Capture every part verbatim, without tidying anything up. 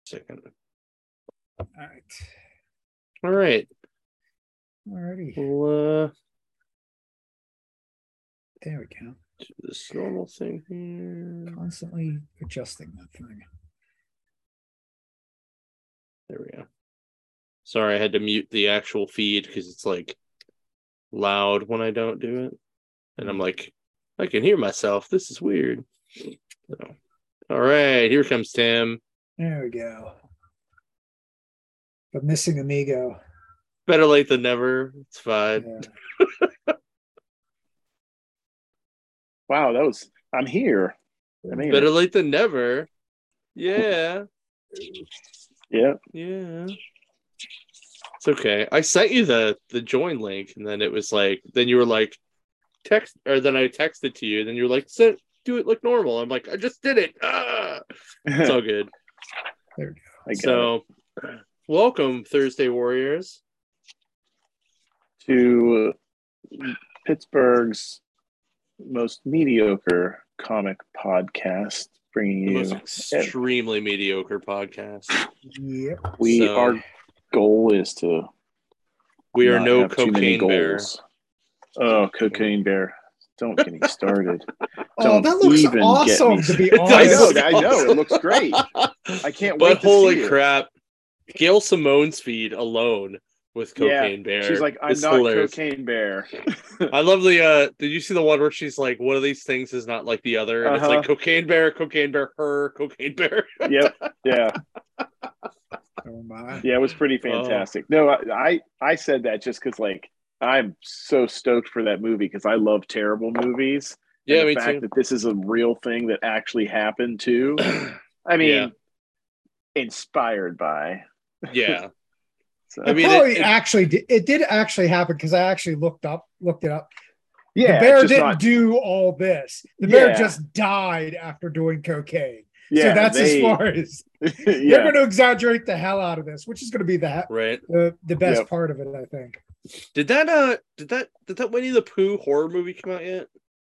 second. All right. All right. Alrighty. We'll uh, there we go. do this normal thing here. Constantly adjusting that thing. There we go. Sorry, I had to mute the actual feed because it's like loud when I don't do it. And I'm like, I can hear myself. This is weird. So, all right, here comes Tim. There we go. The missing amigo. Better late than never. It's fine. Yeah. Wow, that was. I'm here. I mean, better late than never. Yeah. Yeah. Yeah. It's okay. I sent you the the join link, and then it was like, then you were like, text, or then I texted to you, then you were like, Send, do it like normal. I'm like, I just did it. Ah! It's all good. There I we go. So, it. welcome, Thursday Warriors, to Pittsburgh's most mediocre comic podcast, bringing the you most extremely mediocre podcast. Yep. We So, our goal is to we are not no have too many cocaine bear. goals. Oh, cocaine bear! Don't get me started. Oh, Don't that looks even awesome, get me to be started. I honest. know, I know, it looks great. I can't But wait to holy see crap, Gail Simone's feed alone with it. Cocaine Yeah, Bear. she's like, I'm is not hilarious. cocaine bear. I love the uh did you see the one where she's like, one of these things is not like the other, and Uh-huh. it's like Cocaine Bear, Cocaine Bear, her, Cocaine Bear. Yep. Yeah. Oh my. Yeah, it was pretty fantastic. No, I I, I said that just because like I'm so stoked for that movie because I love terrible movies. And Yeah, the me fact too. that this is a real thing that actually happened too. I mean, Yeah. inspired by. Yeah. So, I It mean, probably it- it- actually did, it did actually happen because I actually looked up looked it up. yeah, the bear just didn't not- do all this. The bear Yeah. just died after doing cocaine. yeah, so that's they- as far as they're yeah. going to exaggerate the hell out of this, which is going to be the right. the, the best Yep. part of it, I think. Did that uh did that did that Winnie the Pooh horror movie come out yet?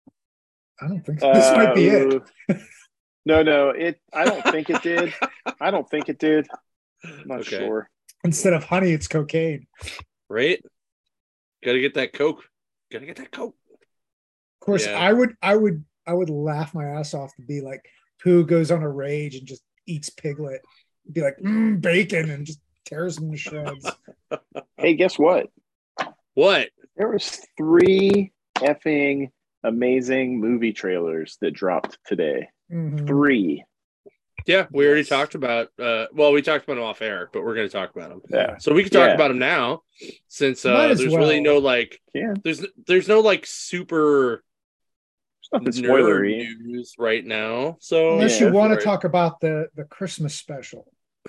I don't think so. This might be it. Uh, No, no, it. I don't think it did. I don't think it did. I'm not Okay. sure. Instead of honey, it's cocaine. Right? Gotta get that Coke. Gotta get that Coke. Of course, Yeah. I would, I would, I would laugh my ass off to be like, Pooh goes on a rage and just eats Piglet. Be like, mm, bacon, and just tears him to shreds. Hey, guess what? What? There was three effing amazing movie trailers that dropped today. Mhm. Three. Yeah, we already Yes. talked about uh well, we talked about them off air, but we're gonna talk about them. Yeah. So we can talk Yeah. about them now, since Might uh, as there's really well. no like, Yeah. there's there's no like super It's nothing nerd spoilery. news right now. So Unless Yeah, you want to right. talk about the the Christmas special.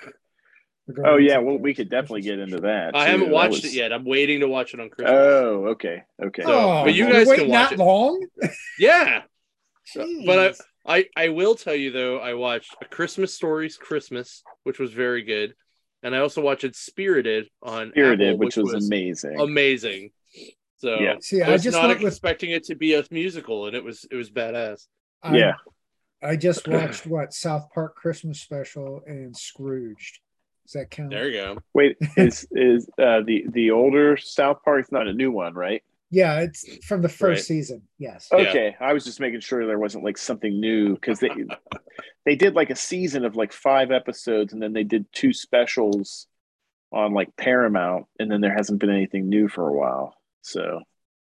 The Oh Guardians yeah, of well the we could definitely Christmas get into special. that. I too. haven't That watched was- it yet. I'm waiting to watch it on Christmas. Oh, okay, okay. So- Oh, but you you're guys can waiting watch that it. long? Yeah, but I, Jeez. I I will tell you though, I watched A Christmas Stories Christmas, which was very good, and I also watched Spirited on Spirited, Apple, which, was, amazing. amazing. So Yeah. See, I I was just not went with expecting it to be a musical, and it was it was badass. I, Yeah. I just watched what South Park Christmas special and Scrooged. Does that count? There you go. Wait, is is uh, the the older South Park's not a new one, right? Yeah, it's from the first Right. season. Yes. Yeah. Okay, I was just making sure there wasn't like something new because they they did like a season of like five episodes and then they did two specials on like Paramount and then there hasn't been anything new for a while. So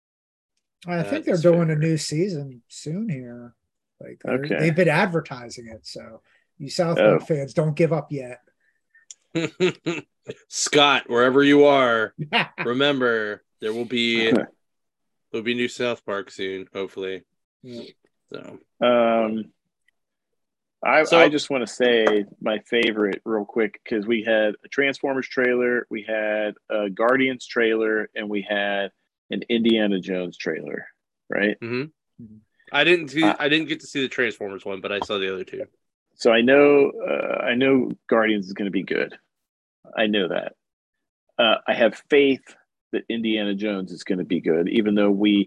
I think they're That's doing a fair. new season soon here. Like they're- Okay. they've been advertising it, so you South Oh. Park fans don't give up yet. Scott, wherever you are, remember there will be there will be new South Park soon, hopefully. Yeah. So um I So- I just want to say my favorite real quick because we had a Transformers trailer, we had a Guardians trailer, and we had an Indiana Jones trailer, right? mhm. I didn't see Uh, I didn't get to see the Transformers one, but I saw the other two. So I know uh, I know Guardians is going to be good. I know that. Uh, I have faith that Indiana Jones is going to be good, even though we,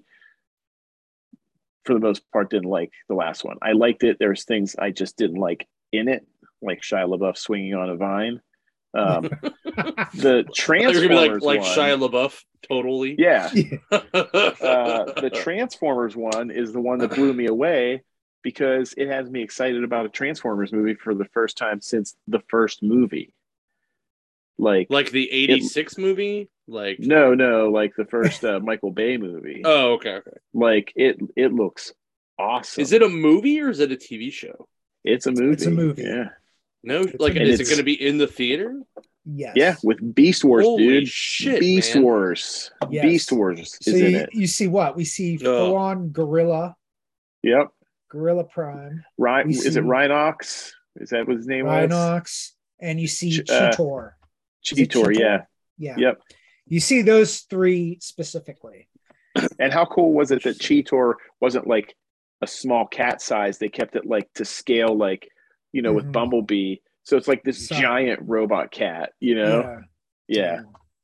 for the most part, didn't like the last one. I liked it. There's things I just didn't like in it, like Shia LaBeouf swinging on a vine. Um, the They're gonna Transformers be like like one, Shia LaBeouf, totally. yeah. Yeah. Uh, the Transformers one is the one that blew me away because it has me excited about a Transformers movie for the first time since the first movie. Like, like the eighty-six movie, like no, no, like the first uh, Michael Bay movie. oh, okay, okay. Like it, it looks awesome. Is it a movie or is it a T V show? It's a movie. It's a movie. Yeah. No, It's like a is movie. it going to be in the theater? Yes. Yeah, with Beast Wars, Holy dude. shit, Beast man. Wars. Yes. Beast Wars is So in you, it. you see what? We see Oh. full on Gorilla, Yep. Gorilla Prime, Ryan, We is see- it Rhinox? Is that what his name was? Rhinox, and you see Ch- uh, Cheetor. Is it Cheetor, yeah. Yeah. Yep. You see those three specifically. And how cool was it that Cheetor wasn't like a small cat size? They kept it like to scale, like, you know, with Mhm. Bumblebee. So it's like this So- giant robot cat, you know? Yeah.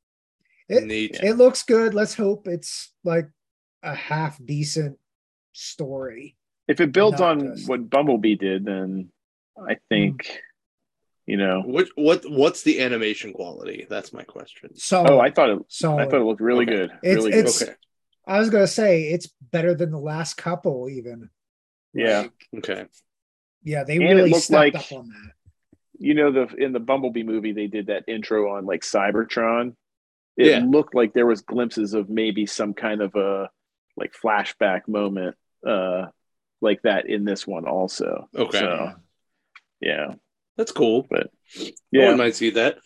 It, Neat. it looks good. Let's hope it's like a half decent story. If it builds Not on just- what Bumblebee did, then I think, you know. What what what's the animation quality? That's my question. So Oh, I thought it. so I thought it looked really Okay. good. It's- really it's- good. Okay. I was gonna say it's better than the last couple, even. Yeah. Like, Okay. yeah, they And it really looked stepped like- up on that. You know, the in the Bumblebee movie, they did that intro on like Cybertron. It Yeah. looked like there was glimpses of maybe some kind of a like flashback moment, uh, like that in this one also. Okay. So, yeah, That's cool. But- I yeah. wouldn't mind see that.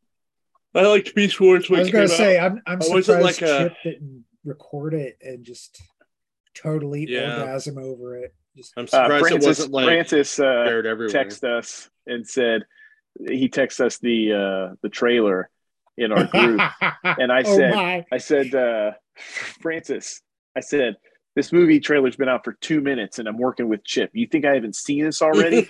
I liked Beast Wars when I was it gonna came say out. I'm I'm Oh, was surprised it like a- Chip didn't record it and just totally Yeah. orgasm over it. Just I'm Uh, surprised Francis, it wasn't like Francis uh, shared everywhere. texted us and said he texted us the uh, the trailer in our group. And I oh said- my. I said, uh, Francis, I said, this movie trailer's been out for two minutes and I'm working with Chip. You think I haven't seen this already?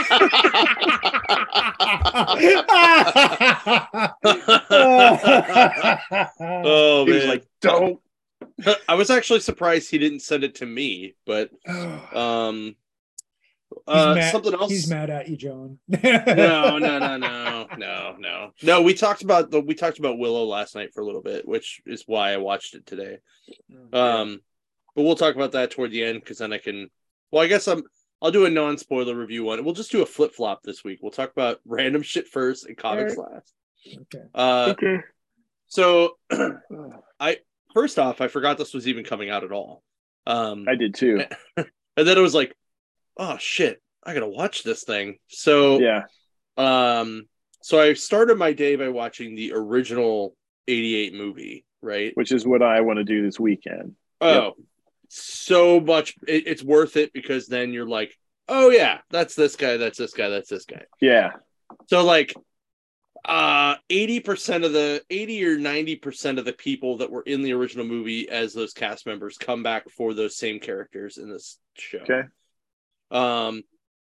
Oh He was man, like, don't. I was actually surprised he didn't send it to me, but um, uh, mad, something else. He's mad at you, John. no, no, no, no, no, no, no. We talked about the we talked about Willow last night for a little bit, which is why I watched it today. Um, but we'll talk about that toward the end because then I can. Well, I guess I'm. I'll do a non-spoiler review one. We'll just do a flip flop this week. We'll talk about random shit first and comics last. Okay. Uh, Okay. so I first off, I forgot this was even coming out at all. Um, I did too. and then it was like, oh shit, I gotta watch this thing. So Yeah. um, so I started my day by watching the original eighty-eight movie, right? Which is what I want to do this weekend. Oh, so much. It, it's worth it because then you're like, oh yeah, that's this guy, that's this guy, that's this guy. Yeah. So like, uh, eighty percent of the eighty or ninety percent of the people that were in the original movie as those cast members come back for those same characters in this show. Okay. Um,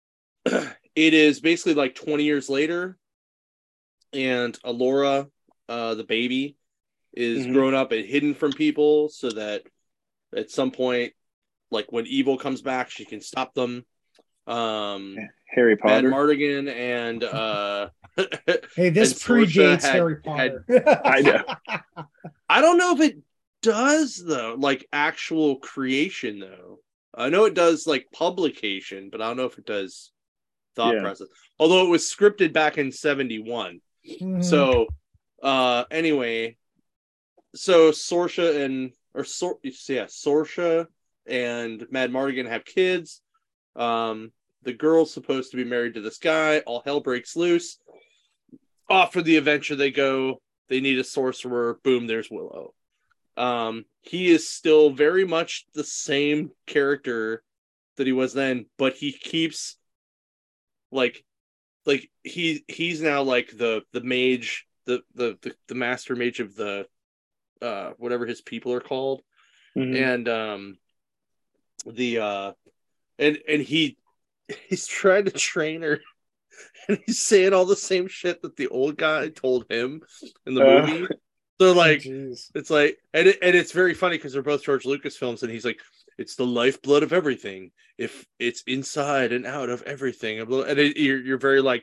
it is basically like twenty years later, and Alora, uh, the baby, is Mhm. grown up and hidden from people so that at some point, like when evil comes back, she can stop them. Um, Harry Mad Potter. Mardigan and uh, Hey, this And Saoirse predates had- Harry Potter. I know. I don't know if it does though, like actual creation though. I know it does like publication, but I don't know if it does thought Yeah. process. Although it was scripted back in seventy-one. Mhm. So uh anyway, so Saoirse and or Sor- yeah, Saoirse and Mad Mardigan have kids. Um the girl's supposed to be married to this guy. All hell breaks loose. Off for the adventure they go. They need a sorcerer. Boom, there's Willow. Um, he is still very much the same character that he was then, but he keeps like like he he's now like the the mage, the the the, the master mage of the uh whatever his people are called. Mhm. And um the uh and and he he's trying to train her. And he's saying all the same shit that the old guy told him in the Uh. movie. So like, Jeez. it's like, and it, and it's very funny because they're both George Lucas films, and he's like, it's the lifeblood of everything. If it's inside and out of everything, and it, you're you're very like,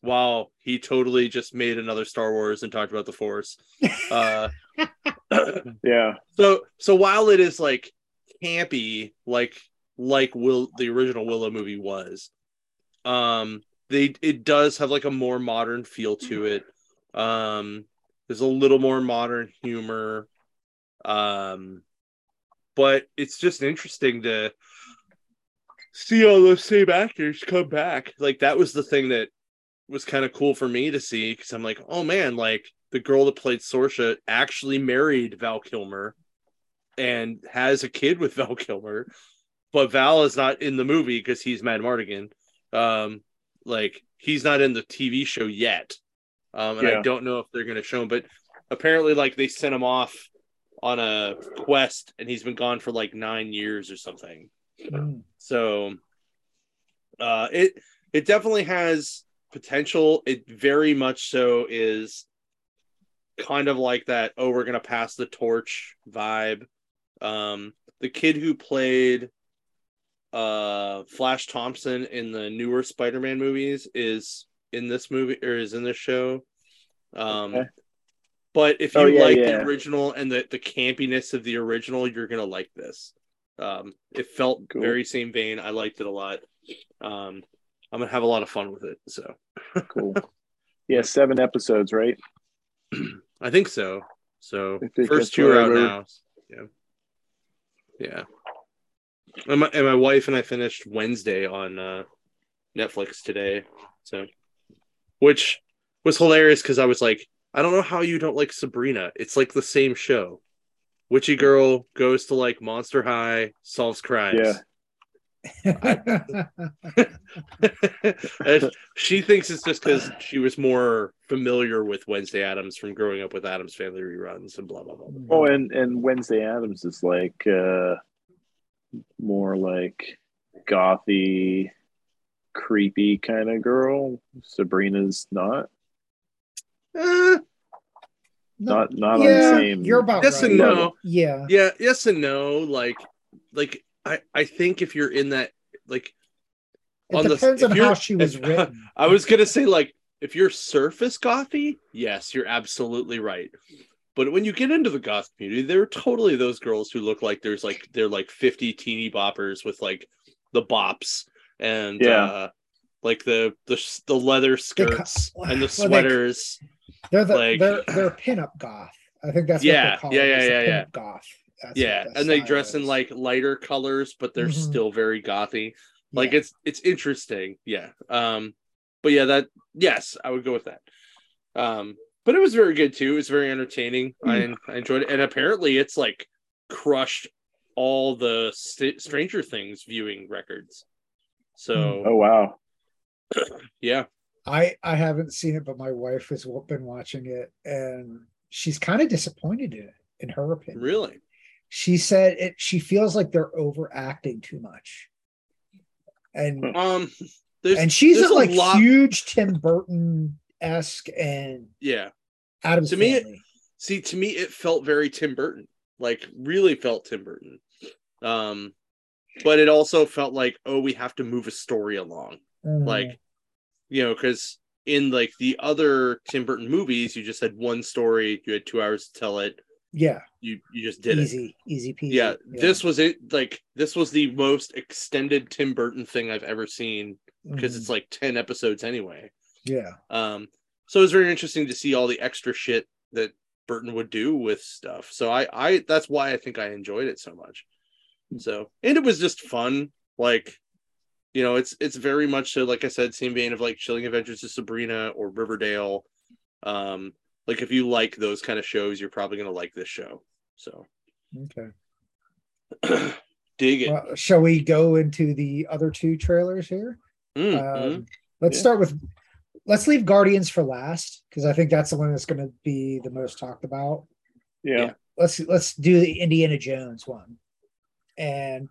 wow, he totally just made another Star Wars and talked about the Force. Uh, Yeah. so so while it is like campy, like like Will the original Willow movie was, um, they it does have like a more modern feel to it. Um, there's a little more modern humor. Um, but it's just interesting to see all those same actors come back. Like that was the thing that was kind of cool for me to see, because I'm like, oh man, like the girl that played Saoirse actually married Val Kilmer and has a kid with Val Kilmer, but Val is not in the movie because he's Madmartigan. Um, like he's not in the T V show yet, um, and Yeah. I don't know if they're going to show him. But apparently, like they sent him off on a quest, and he's been gone for like nine years or something. Mm. So, uh, it it definitely has potential. It very much so is kind of like that, oh, we're gonna pass the torch vibe. Um, the kid who played uh Flash Thompson in the newer Spider-Man movies is in this movie or is in this show. Um, Okay. but if you Oh, yeah, like yeah. the original and the, the campiness of the original, you're gonna like this. Um, it felt Cool. very same vein. I liked it a lot. Um, I'm gonna have a lot of fun with it. So Cool. Yeah, seven episodes, right? I think so. So I think first that's two what are I out remember. now. Yeah, yeah. And my, and my wife and I finished Wednesday on uh, Netflix today. So, which was hilarious because I was like, I don't know how you don't like Sabrina. It's like the same show. Witchy girl goes to like Monster High, solves crimes. Mm. And she thinks it's just because she was more familiar with Wednesday Addams from growing up with Addams Family reruns and blah blah blah. blah. Oh, and and Wednesday Addams is like uh more like gothy, creepy kind of girl. Sabrina's not. Eh, Not not on the yeah, same you're about yes right. and no. level. Yeah. Yeah, yes and no. Like, like I, I think if you're in that, like, It on the- depends if on you're- how she was if- written. I was gonna say, like, if you're surface gothy, yes, you're absolutely right. But when you get into the goth community, there are totally those girls who look like there's like they're like fifty teeny boppers with like the bops and Yeah. uh like the the the leather skirts co- and the well, they- sweaters. They're the like- they're they're pinup goth. I think that's Yeah, what they call yeah, it. yeah, is the yeah, yeah. pinup goth. That's Yeah, what the and they style dress in is. like lighter colors, but they're Mhm. still very gothy. Like Yeah. it's it's interesting. Yeah. Um, but yeah, that yes, I would go with that. Um, but it was very good too. It was very entertaining. I, I enjoyed it, and apparently it's like crushed all the St- Stranger Things viewing records. So Oh wow. yeah, I I haven't seen it, but my wife has w- been watching it, and she's kind of disappointed in it. In her opinion, really. she said it. She feels like they're overacting too much, and Um, there's and she's there's a a like lot- huge Tim Burton esque and yeah. Adam's To me, it- Family. See, to me, it felt very Tim Burton. Like really felt Tim Burton. Um, but it also felt like, oh, we have to move a story along. Mhm. Like, you know, because in like the other Tim Burton movies, you just had one story, you had two hours to tell it, yeah, you you just did it. easy, easy peasy. Yeah, this was it. Like this was the most extended Tim Burton thing I've ever seen because Mhm. it's like ten episodes anyway. yeah. Um, so it was very interesting to see all the extra shit that Burton would do with stuff. So I, I that's why I think I enjoyed it so much. So and it was just fun. Like, you know, it's it's very much so, like I said, same vein of like Chilling Adventures of Sabrina or Riverdale. Um, like if you like those kind of shows, you're probably gonna like this show. So Okay. dig it. Well, shall we go into the other two trailers here? Mm, Um, mm. let's Yeah. start with. Let's leave Guardians for last because I think that's the one that's going to be the most talked about. Yeah. Yeah. Let's let's do the Indiana Jones one, and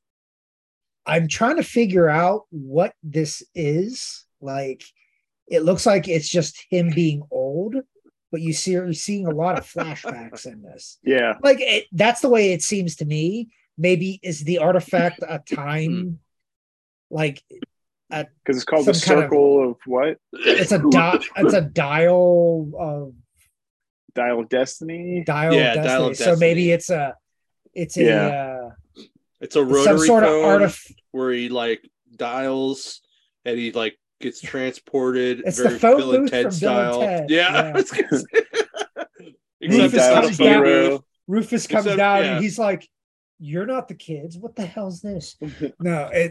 I'm trying to figure out what this is. Like, it looks like it's just him being old, but you see, you're seeing a lot of flashbacks in this. Yeah. Like, it, that's the way it seems to me. Maybe is the artifact a time, like a Because it's called the some kind of- Circle of, what? it's a di- it's a dial of Dial of Destiny. dial Yeah, of dial destiny. of So maybe destiny. it's a it's a Yeah. uh, It's a it's rotary some sort of phone artif- where he like dials and he like gets transported. It's the very phone Bill and booth Ted from Bill and style. Ted, Yeah, yeah. I was gonna say. He Rufus Except dials comes it's not a phone down. Hero. booth. Rufus comes Except- down yeah. and he's like, "You're not the kids. What the hell's this?" No, it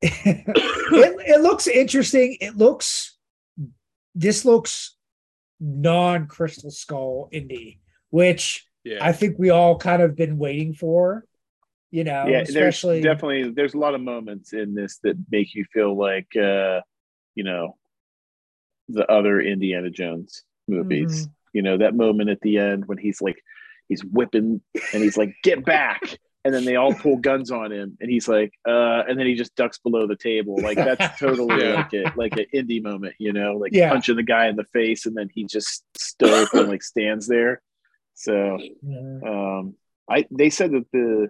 it it looks interesting. It looks this looks non-Crystal Skull indie, which Yeah, I think we all kind of been waiting for. You know, Yeah, especially there's definitely there's a lot of moments in this that make you feel like uh, you know, the other Indiana Jones movies. Mhm. You know, that moment at the end when he's like he's whipping and he's like, "Get back." And then they all pull guns on him and he's like, uh, and then he just ducks below the table. Like that's totally Yeah. like it, like an indie moment, you know, like Yeah. punching the guy in the face and then he just stoic and like stands there. So Yeah. um I they said that the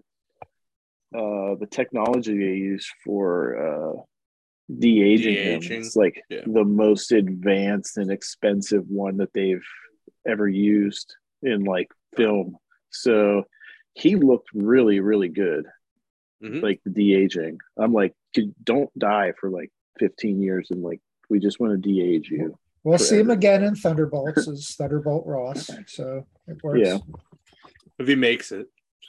uh the technology they use for uh de-aging, him De-aging, is like yeah. the most advanced and expensive one that they've ever used in like film. So he looked really, really good. Mhm. Like the de-aging. I'm like, "Could- don't die for like fifteen years and like we just want to de-age you." We'll see him forever. again in Thunderbolts as Thunderbolt Ross, so it works. Yeah. if he makes it.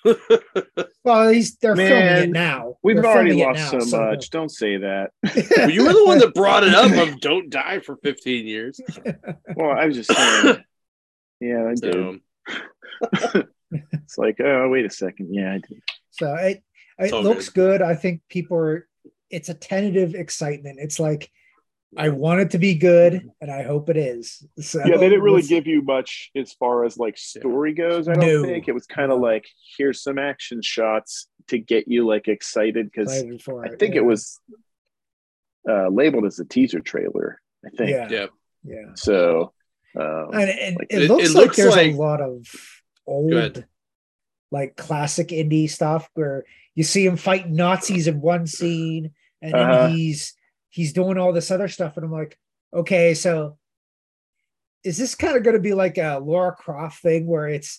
Well, he's they're filming Man, it now. We've They're already filming it lost now, so much. Don't say that. Well, you were the one that brought it up of don't die for fifteen years. Well, I was just saying. Yeah, I did. So It's like, oh, wait a second. Yeah, I did. So it It's it all looks good. I think people are. It's a tentative excitement. It's like I want it to be good, and I hope it is. So Yeah, they didn't really let's- give you much as far as like story goes. I don't No. think it was kind of No. like here's some action shots to get you like excited because excited for I it, think yeah. it was uh, labeled as a teaser trailer. I think Yeah, yeah, yeah. so. Um, And it, Like, it, it- looks it like looks there's like- a lot of ahead. old, like classic indie stuff where you see him fighting Nazis in one scene, and then Uh-huh. he's he's doing all this other stuff, and I'm like, okay, so is this kind of going to be like a Laura Croft thing where it's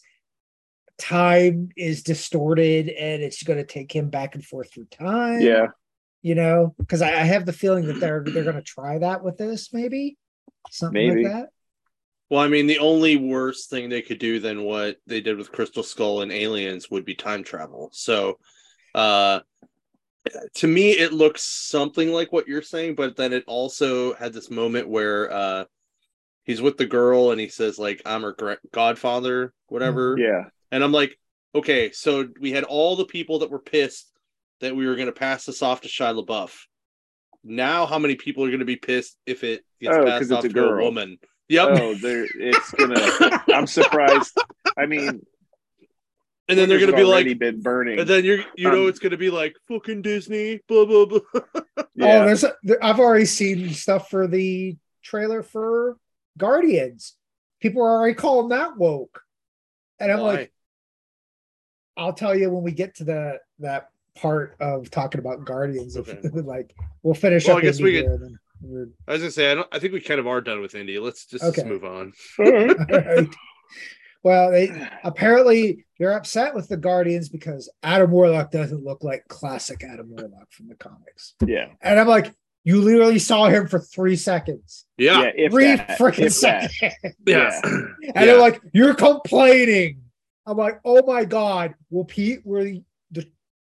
time is distorted and it's going to take him back and forth through time? yeah, You know, because I, I have the feeling that they're they're going to try that with this, maybe something Maybe. like that. well, I mean, the only worse thing they could do than what they did with Crystal Skull and Aliens would be time travel. So, uh, to me, it looks something like what you're saying, but then it also had this moment where uh, he's with the girl and he says, like, I'm her gra- godfather, whatever. yeah, And I'm like, okay, so we had all the people that were pissed that we were going to pass this off to Shia LaBeouf. Now, how many people are going to be pissed if it gets Oh, 'cause passed it's off a to girl. a woman? Yep. Oh, there, it's gonna. I'm surprised. I mean, and then they're Twitter's going to be already like, been burning. and then you're, you know, Um, it's going to be like fucking Disney, blah blah blah. yeah, Oh, there's a, there, I've already seen stuff for the trailer for Guardians. People are already calling that woke, and I'm Why? like, I'll tell you when we get to the that part of talking about Guardians. If, Okay. like we'll finish Well, up. I guess Indie we here could- and then we're- I was gonna say, I don't. I think we kind of are done with India. Let's just, just Okay. move on. All right. All right. Well, they apparently they're upset with the Guardians because Adam Warlock doesn't look like classic Adam Warlock from the comics, yeah, and I'm like, you literally saw him for three seconds. Yeah, yeah. If three that, freaking if that. seconds. yeah, And Yeah. they're like, you're complaining. I'm like, oh my God. Will Pete really the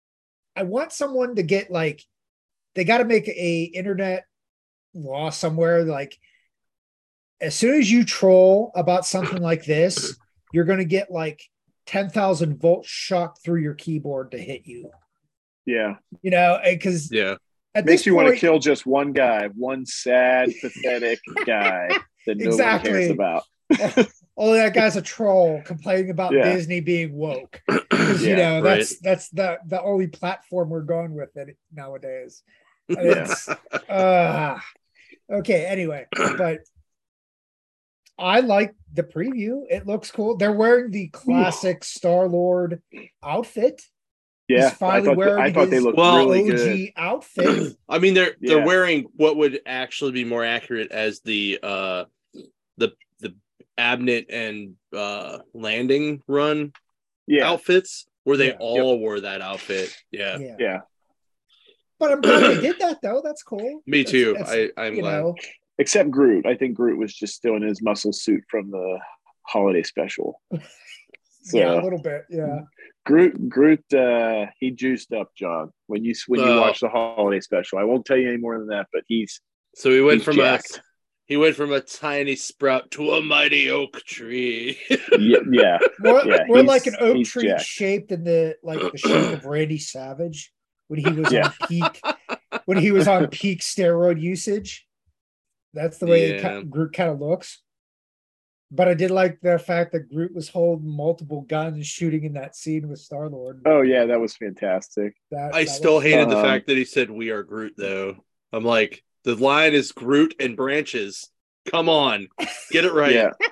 I want someone to get like they gotta make a internet law somewhere. Like as soon as you troll about something like this, you're gonna get like ten thousand volts shot through your keyboard to hit you. Yeah, You know, because yeah. at makes this you want to point, kill just one guy, one sad, pathetic guy that no Exactly. one cares about. oh, that guy's a troll complaining about Yeah. Disney being woke. Because you Yeah, know right. that's that's the the only platform we're going with it nowadays. And Yeah. it's uh okay. Anyway, but I like the preview. It looks cool. They're wearing the classic Star Lord outfit. Yeah, He's finally I thought wearing I thought they his looked Well- really O good. G outfit. I mean, they're they're Yeah. wearing what would actually be more accurate as the uh the the Abnett and uh landing run Yeah, outfits, where they Yeah. all wore that outfit. Yeah, Yeah. yeah. But I'm glad they did that though. That's cool. me That's- too. that's, I I'm you glad. know, Except Groot. I think Groot was just still in his muscle suit from the holiday special. So yeah, a little bit. Yeah. Groot, Groot, uh, he juiced up, John. When you when you Oh. watch the holiday special, I won't tell you any more than that. But he's So he went he's from jacked. a he went from a tiny sprout to a mighty oak tree. yeah, yeah, More, Yeah, more he's- like an oak he's tree jacked. shaped in the like the shape of Randy Savage when he was Yeah. on peak when he was on peak steroid usage. That's the way Yeah. it, Groot kind of looks. But I did like the fact that Groot was holding multiple guns shooting in that scene with Star Lord. Oh yeah, that was fantastic. That, I that still was- hated the Um, fact that he said "We are Groot." Though I'm like, the line is Groot and branches. Come on, get it right. Yeah.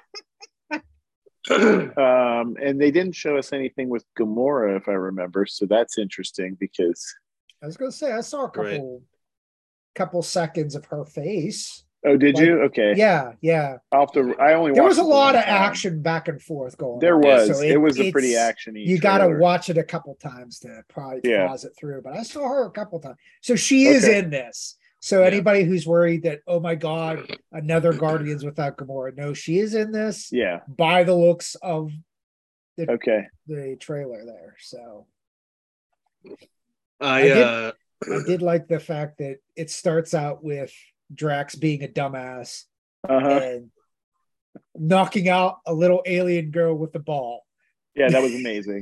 Um, and they didn't show us anything with Gamora, if I remember. So that's interesting because I was gonna say I saw a couple Right. couple seconds of her face. oh, did Like, you? Okay, Yeah, yeah. I'll have to. I only There was watched a it the lot one of time. action back and forth going There on. was. So it, was a pretty it's- actiony. You got to trailer. watch it a couple times to probably Yeah. pause it through. But I saw her a couple times, so she is Okay. in this. So Yeah. anybody who's worried that oh my god, another Guardians without Gamora, no, she is in this. Yeah. By the looks of Okay. the trailer there, so I, I did- uh, I did like the fact that it starts out with Drax being a dumbass Uh huh. and knocking out a little alien girl with the ball. Yeah, that was amazing.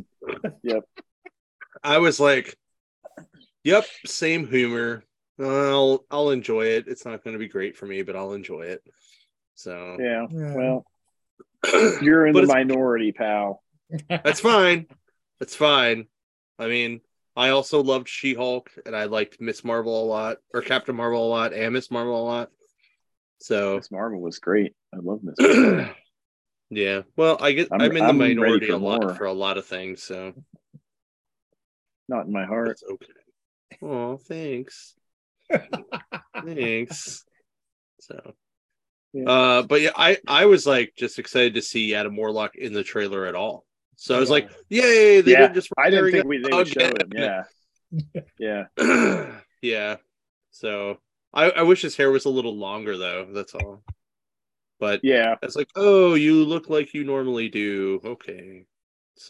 I was like, "Yep, same humor. I'll I'll enjoy it. It's not going to be great for me, but I'll enjoy it." So Yeah. Yeah. Well, you're in But the it's- minority, pal. that's fine. That's fine. I mean, I also loved She-Hulk, and I liked Miss Marvel a lot, or Captain Marvel a lot, and Miss Marvel a lot. So, Miss Marvel was great. I love Miss Marvel. yeah. Well, I get I'm, I'm- in the I'm ready minority for a lot more. for a lot of things, so Not in my heart. that's okay. Oh, thanks. Thanks. So, Yeah. uh, but yeah, I I was like just excited to see Adam Warlock in the trailer at all. So I was Yeah. like, yay! They Yeah, didn't just I didn't bring think it we they would show again. him. Yeah. Yeah. Yeah. So I, I wish his hair was a little longer though. That's all. But Yeah. it's like, oh, you look like you normally do. Okay. So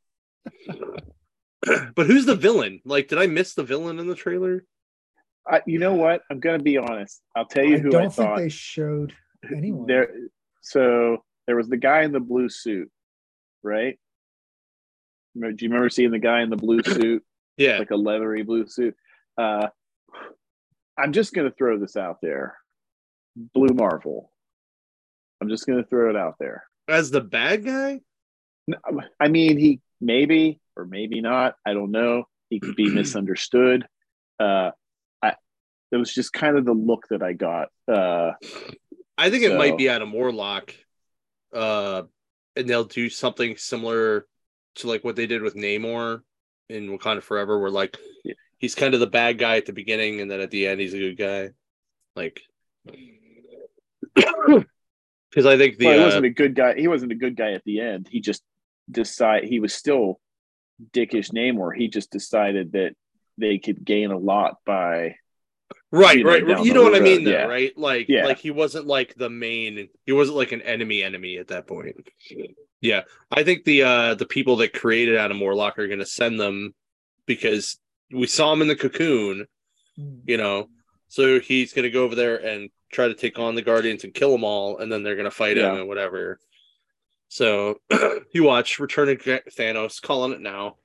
but who's the villain? Like, did I miss the villain in the trailer? I, you know what? I'm gonna be honest. I'll tell you I who don't I think thought they showed anyone. there. So there was the guy in the blue suit, right? Remember- Do you remember seeing the guy in the blue suit, Yeah. like a leathery blue suit? Uh, I'm just gonna throw this out there. Blue Marvel. I'm just gonna throw it out there. As the bad guy? No, I mean, he maybe or maybe not. I don't know. He could be misunderstood. Uh, I it was just kind of the look that I got. Uh, I think it So- might be Adam Warlock. Uh, and they'll do something similar to like what they did with Namor in Wakanda Forever, where like Yeah. he's kind of the bad guy at the beginning, and then at the end he's a good guy. Like, because I think the well, he uh, wasn't a good guy. He wasn't a good guy at the end. He just decided he was still dickish Namor. He just decided that they could gain a lot by right, you know, right, down you the know what I road, mean, though, yeah. right? Like, Yeah. like he wasn't like the main. He wasn't like an enemy enemy at that point. Yeah, I think the uh the people that created Adam Warlock are going to send them because we saw him in the Cocoon. Hmm. You know, so he's going to go over there and try to take on the Guardians and kill them all, and then they're going to fight him Yeah. and whatever. So you watch Return of Thanos, calling it now.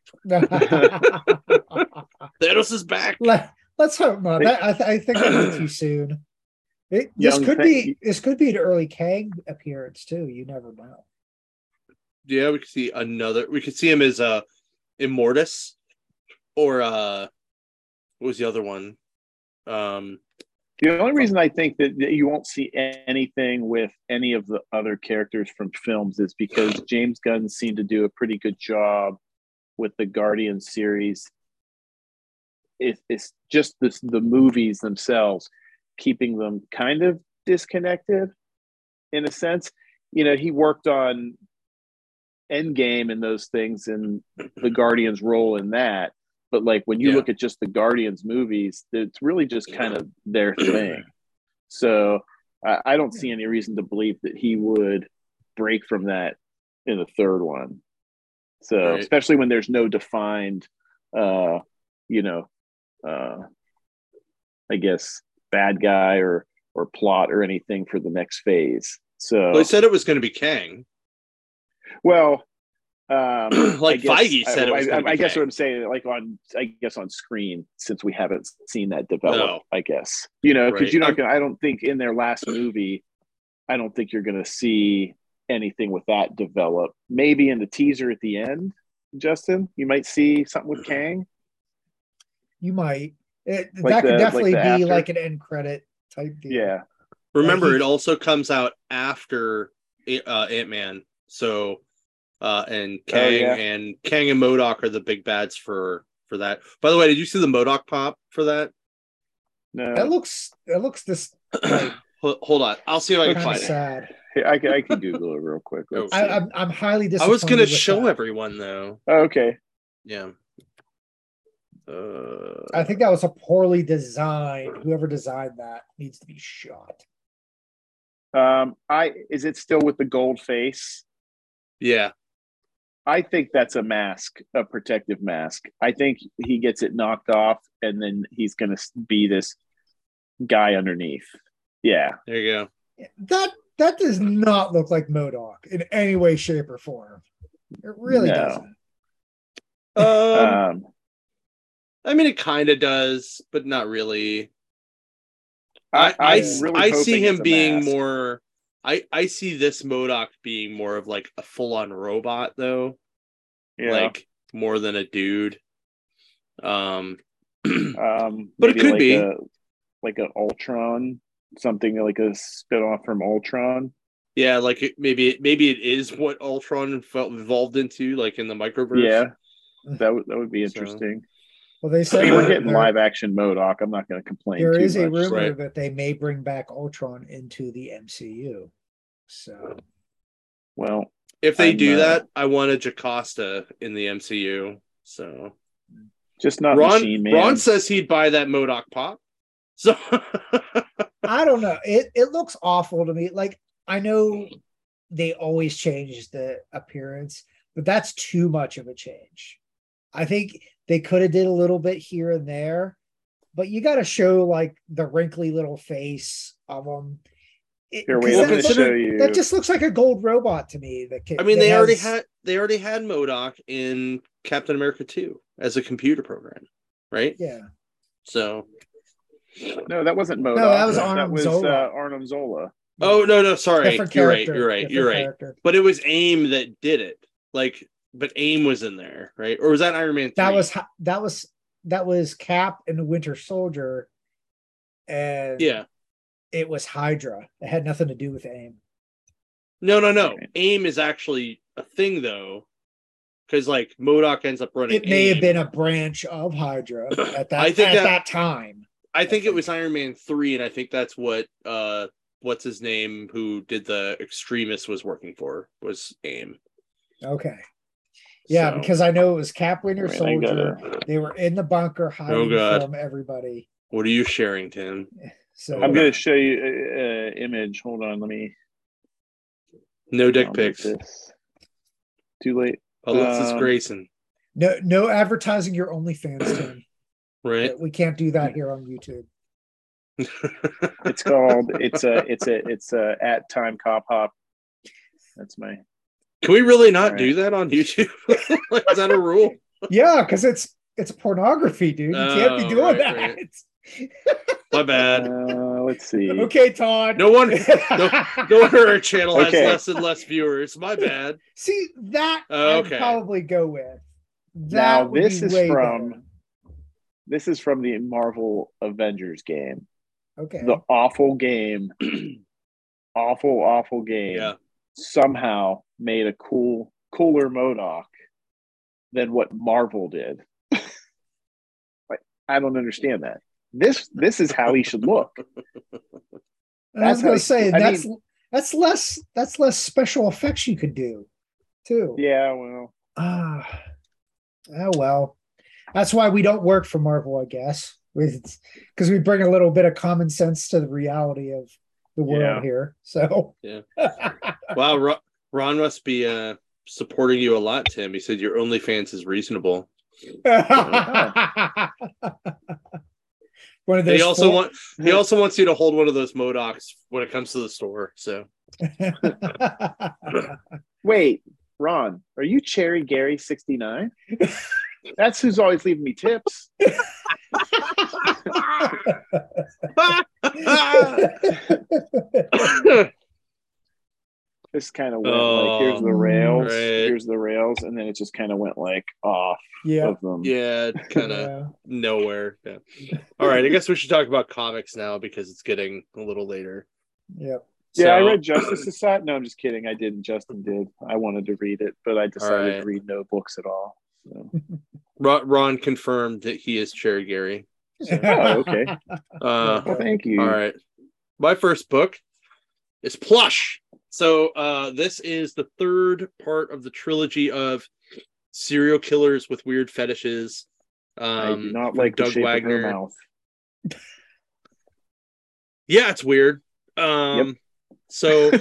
Thanos is back. Let, let's hope not. That, I, th- I think that'd be too soon. It, this Young could Fa- be this could be an early Kang appearance too. You never know. Yeah, we could see another. We could see him as uh, Immortus, or uh, what was the other one? Um, The only reason I think that, that you won't see anything with any of the other characters from films is because James Gunn seemed to do a pretty good job with the Guardian series, it, it's just this, the movies themselves keeping them kind of disconnected in a sense. You know, he worked on Endgame and those things and the Guardians' role in that. But like when you Yeah. look at just the Guardians movies, it's really just kind of their thing. So I, I don't see any reason to believe that he would break from that in the third one. So Right. especially when there's no defined, uh, you know, uh, I guess bad guy or or plot or anything for the next phase. So Well, they said it was going to be Kang. well, um, Like I guess, Feige said it was I, gonna I, be I guess Kang. what I'm saying, like on, I guess on screen, since we haven't seen that develop, No. I guess, you know, because Right. you're not Um, going to, I don't think in their last movie, I don't think you're going to see anything with that develop. Maybe in the teaser at the end, Justin, you might see something with Kang. You might. It, Like that could the- definitely like the be after? like an end credit type deal. Yeah. Remember, Like he- it also comes out after uh, Ant-Man. So, uh, and Kang Oh, yeah. and Kang and MODOK are the big bads for for that. By the way, did you see the MODOK pop for that? No, That looks that looks this like Ho- Hold on, I'll see if I can kind of find it. sad. Hey, I, can- I can Google it real quick. Let's I, see. I'm I'm highly I disappointed. was gonna with show that. everyone though. Oh, okay. Yeah. Uh, I think that was a poorly designed. Whoever designed that needs to be shot. Um, I is it still with the gold face? yeah. I think that's a mask, a protective mask. I think he gets it knocked off, and then he's going to be this guy underneath. Yeah, There you go. That that does not look like MODOK in any way, shape, or form. It really No. doesn't. Um, um, I mean, it kind of does, but not really. I, I I, I'm s- really I see hoping him it's a being mask. more. I I see this MODOK being more of like a full on robot though, Yeah. like more than a dude. Um, um, but it maybe could like be. a like an Ultron, something like a spinoff from Ultron. Yeah, like it, maybe it, maybe it is what Ultron felt evolved into, like in the microverse. Yeah, that would that would be So- interesting. Well, they I said mean, we're there- getting there- live action MODOK. I'm not going to complain There too is a much. rumor Right. that they may bring back Ultron into the M C U. So Well, If they I'm, do uh, that, I want a Jocasta in the M C U. So just not Ron Machine Man. Ron says he'd buy that MODOK pop. So I don't know. It it looks awful to me. Like I know they always change the appearance, but that's too much of a change. I think they could have did a little bit here and there, but you got to show like the wrinkly little face of them. It, Here, wait, 'cause I'm that, going to look- show you. that just looks like a gold robot to me. That ca- I mean, that they already has- had they already had MODOK in Captain America two as a computer program, right? Yeah, So No, that wasn't MODOK. No, that was that Arnim was Zola. uh, Arnim Zola. oh no no sorry, different you're right character. you're right different you're right. character. But it was AIM that did it. Like, but AIM was in there, right? Or was that Iron Man three? That was ha- that was that was Cap and the Winter Soldier, and yeah. it was Hydra. It had nothing to do with AIM. No, no, no. Right. AIM is actually a thing though, because like MODOK ends up running. It may AIM. have been a branch of Hydra at that I think at that- that time. I think it was Iron Man three, and I think that's what uh, what's his name who did the Extremis was working for was AIM. Okay. Yeah, So- because I know it was Cap, Winter Wait, I Soldier. gotta- They were in the bunker hiding Oh, God. from everybody. What are you sharing, Tim? So I'm going to show you an uh, image. Hold on, let me. No dick download pics. this. Too late. Alexis Um, Grayson, no no advertising your OnlyFans, Tim. right? We can't do that here on YouTube. It's called. It's a. It's a. It's a at time cop hop. That's my. Can we really not All do right. that on YouTube? Like, is that a rule? Yeah, because it's it's pornography, dude. You can't be Oh, doing right, that. right. My bad. Uh, let's see. Okay, Todd. No wonder, no, no wonder our channel has Okay. less and less viewers. My bad. See that Oh, I'd okay. probably go with. That Now, would this be is way from- better. This is from the Marvel Avengers game. Okay. The awful game. awful, awful game. Yeah. Somehow made a cool, cooler MODOK than what Marvel did. Like, I don't understand that. This this is how he should look. And I was That's gonna how say he- I that's mean- that's less that's less special effects you could do too. Yeah, well, Ah, oh well. That's why we don't work for Marvel, I guess. Because we bring a little bit of common sense to the reality of the world Yeah. here. So Yeah. Wow, Ron, Ron must be uh, supporting you a lot, Tim. He said your OnlyFans is reasonable. one of And those he also four- want he also wants you to hold one of those Modocs when it comes to the store. So wait, Ron, are you Cherry Gary sixty-nine? That's who's always leaving me tips. This kind of went like, here's the Oh, rails, right. here's the rails, and then it just kind of went like off yeah. of them. yeah, kind of Yeah. nowhere. Yeah. All right, I guess we should talk about comics now because it's getting a little later. Yep. Yeah, I So- read Justice Society. No, I'm just kidding. I didn't. Justin did. I wanted to read it, but I decided right. to read no books at all. So. Ron, Ron confirmed that he is Cherry Gary. So, Oh, okay. uh, Well, thank you. all right. My first book is Plush. So uh, this is the third part of the trilogy of serial killers with weird fetishes. Um, I do not from like the Doug shape Wagner. of her mouth. Yeah, it's weird. Um, So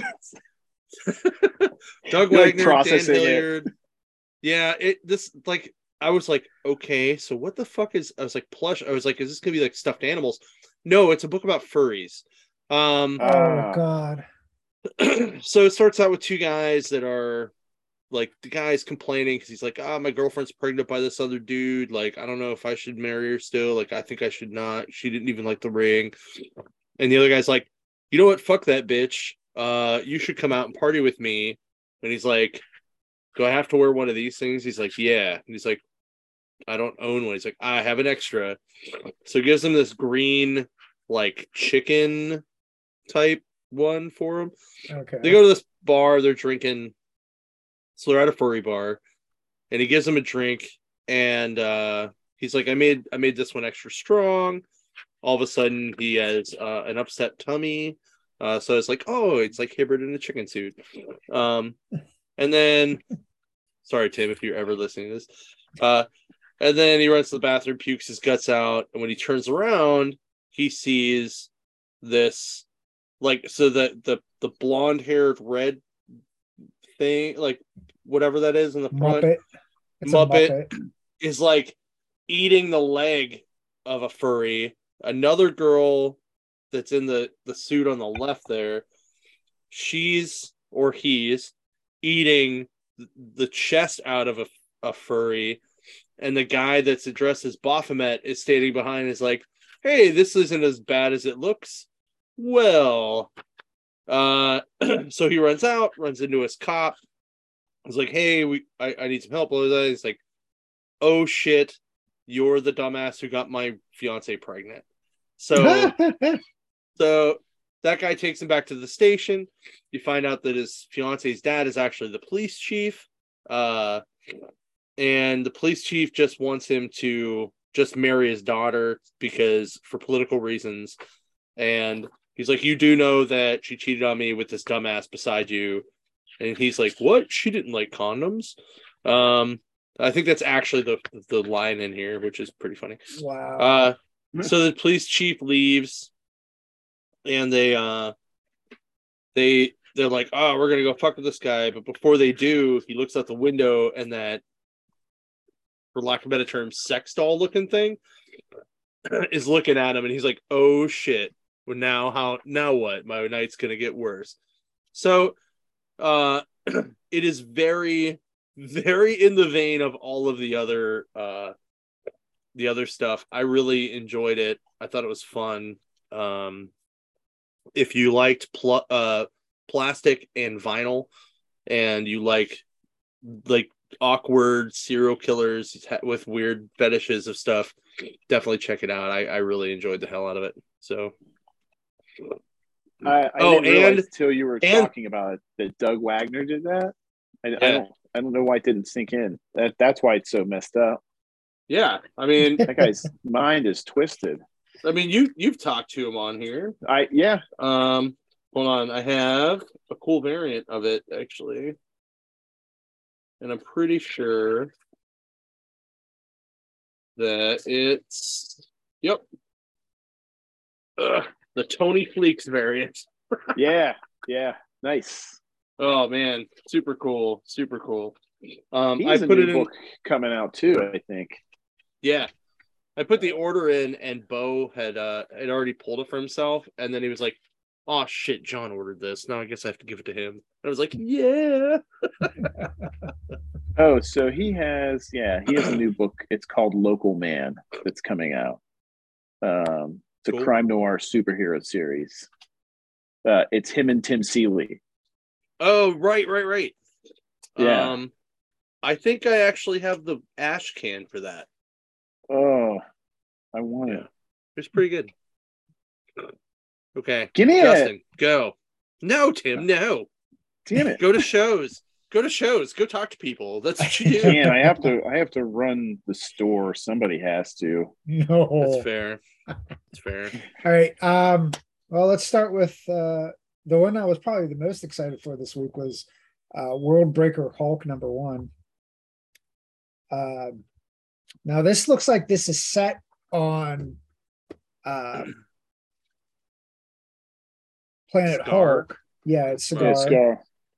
Doug You're, like, Wagner, Dan processing it. Hilliard. Yeah, it this like I was like, okay, so what the fuck is I was like Plush? I was like, is this gonna be like stuffed animals? No, it's a book about furries. Um Oh Ah. God. so it starts out with two guys that are like the guy's complaining because he's like, ah, my girlfriend's pregnant by this other dude. Like, I don't know if I should marry her still. Like, I think I should not. She didn't even like the ring. And the other guy's like, you know what? Fuck that bitch. Uh, you should come out and party with me. And he's like, do I have to wear one of these things? He's like, yeah. And he's like, I don't own one. He's like, I have an extra. So he gives him this green, like chicken type one for him. Okay. They go to this bar, they're drinking. So they're at a furry bar, and he gives them a drink, and uh, he's like, I made I made this one extra strong. All of a sudden, he has uh, an upset tummy. Uh, so it's like, oh, it's like Hibbert in a chicken suit. Um, and then, sorry, Tim, if you're ever listening to this. Uh, and then he runs to the bathroom, pukes his guts out, and when he turns around, he sees this. Like, so the the the blonde haired red thing, like whatever that is in the front, Muppet. It's a Muppet. Muppet. is like eating the leg of a furry. Another girl that's in the the suit on the left there, she's or he's eating the chest out of a, a furry, and the guy that's addressed as Baphomet is standing behind and is like, hey, this isn't as bad as it looks. Well, uh, so he runs out, runs into his cop. He's like, hey, we I, I need some help. He's like, oh shit, you're the dumbass who got my fiance pregnant. So so that guy takes him back to the station. You find out that his fiance's dad is actually the police chief. Uh, and the police chief just wants him to just marry his daughter because for political reasons. And he's like, you do know that she cheated on me with this dumbass beside you. And he's like, what? She didn't like condoms? Um, I think that's actually the the line in here, which is pretty funny. Wow. Uh, so the police chief leaves, and they uh, they they're like, oh, we're gonna go fuck with this guy. But before they do, he looks out the window, and that, for lack of a better term, sex doll looking thing is looking at him, and he's like, oh shit. Well, now how? Now what? My night's gonna get worse. So, uh, it is very, very in the vein of all of the other, uh, the other stuff. I really enjoyed it. I thought it was fun. Um, if you liked pl- uh plastic and vinyl, and you like like awkward serial killers with weird fetishes of stuff, definitely check it out. I, I really enjoyed the hell out of it. So. I, I Oh, didn't realize and- until you were and- talking about it that Doug Wagner did that. I, Yeah. I don't I don't know why it didn't sink in. That that's why it's so messed up. Yeah, I mean, That guy's mind is twisted. I mean, you you've talked to him on here. I yeah. Um, hold on, I have a cool variant of it actually, and I'm pretty sure that it's yep, Ugh, the Tony Fleeks variant. Yeah, yeah, nice. Oh man, super cool, super cool. Um, He I has a put new it in. book coming out too, I think. Yeah, I put the order in, and Bo had uh had already pulled it for himself, and then he was like, "Oh shit, John ordered this. Now I guess I have to give it to him." And I was like, "Yeah." Oh, so he has yeah, he has a new book. It's called Local Man that's coming out. Um, it's a Cool. crime noir superhero series. Uh, it's him and Tim Seeley. Oh, right, right, right. Yeah. Um, I think I actually have the ash can for that. Oh, I want Yeah. it. It's pretty good. Okay, Give me Justin, it. go. No, Tim, no. Damn it. Go to shows. Go to shows. Go talk to people. That's what you do. Man, I have to I have to run the store. Somebody has to. No. That's fair. That's fair. All right. Um, well, let's start with uh, the one I was probably the most excited for this week was uh, World Breaker Hulk number one. Um, now this looks like this is set on uh, Planet Scar. Hulk. Yeah, it's Yeah, Cigar. Scar.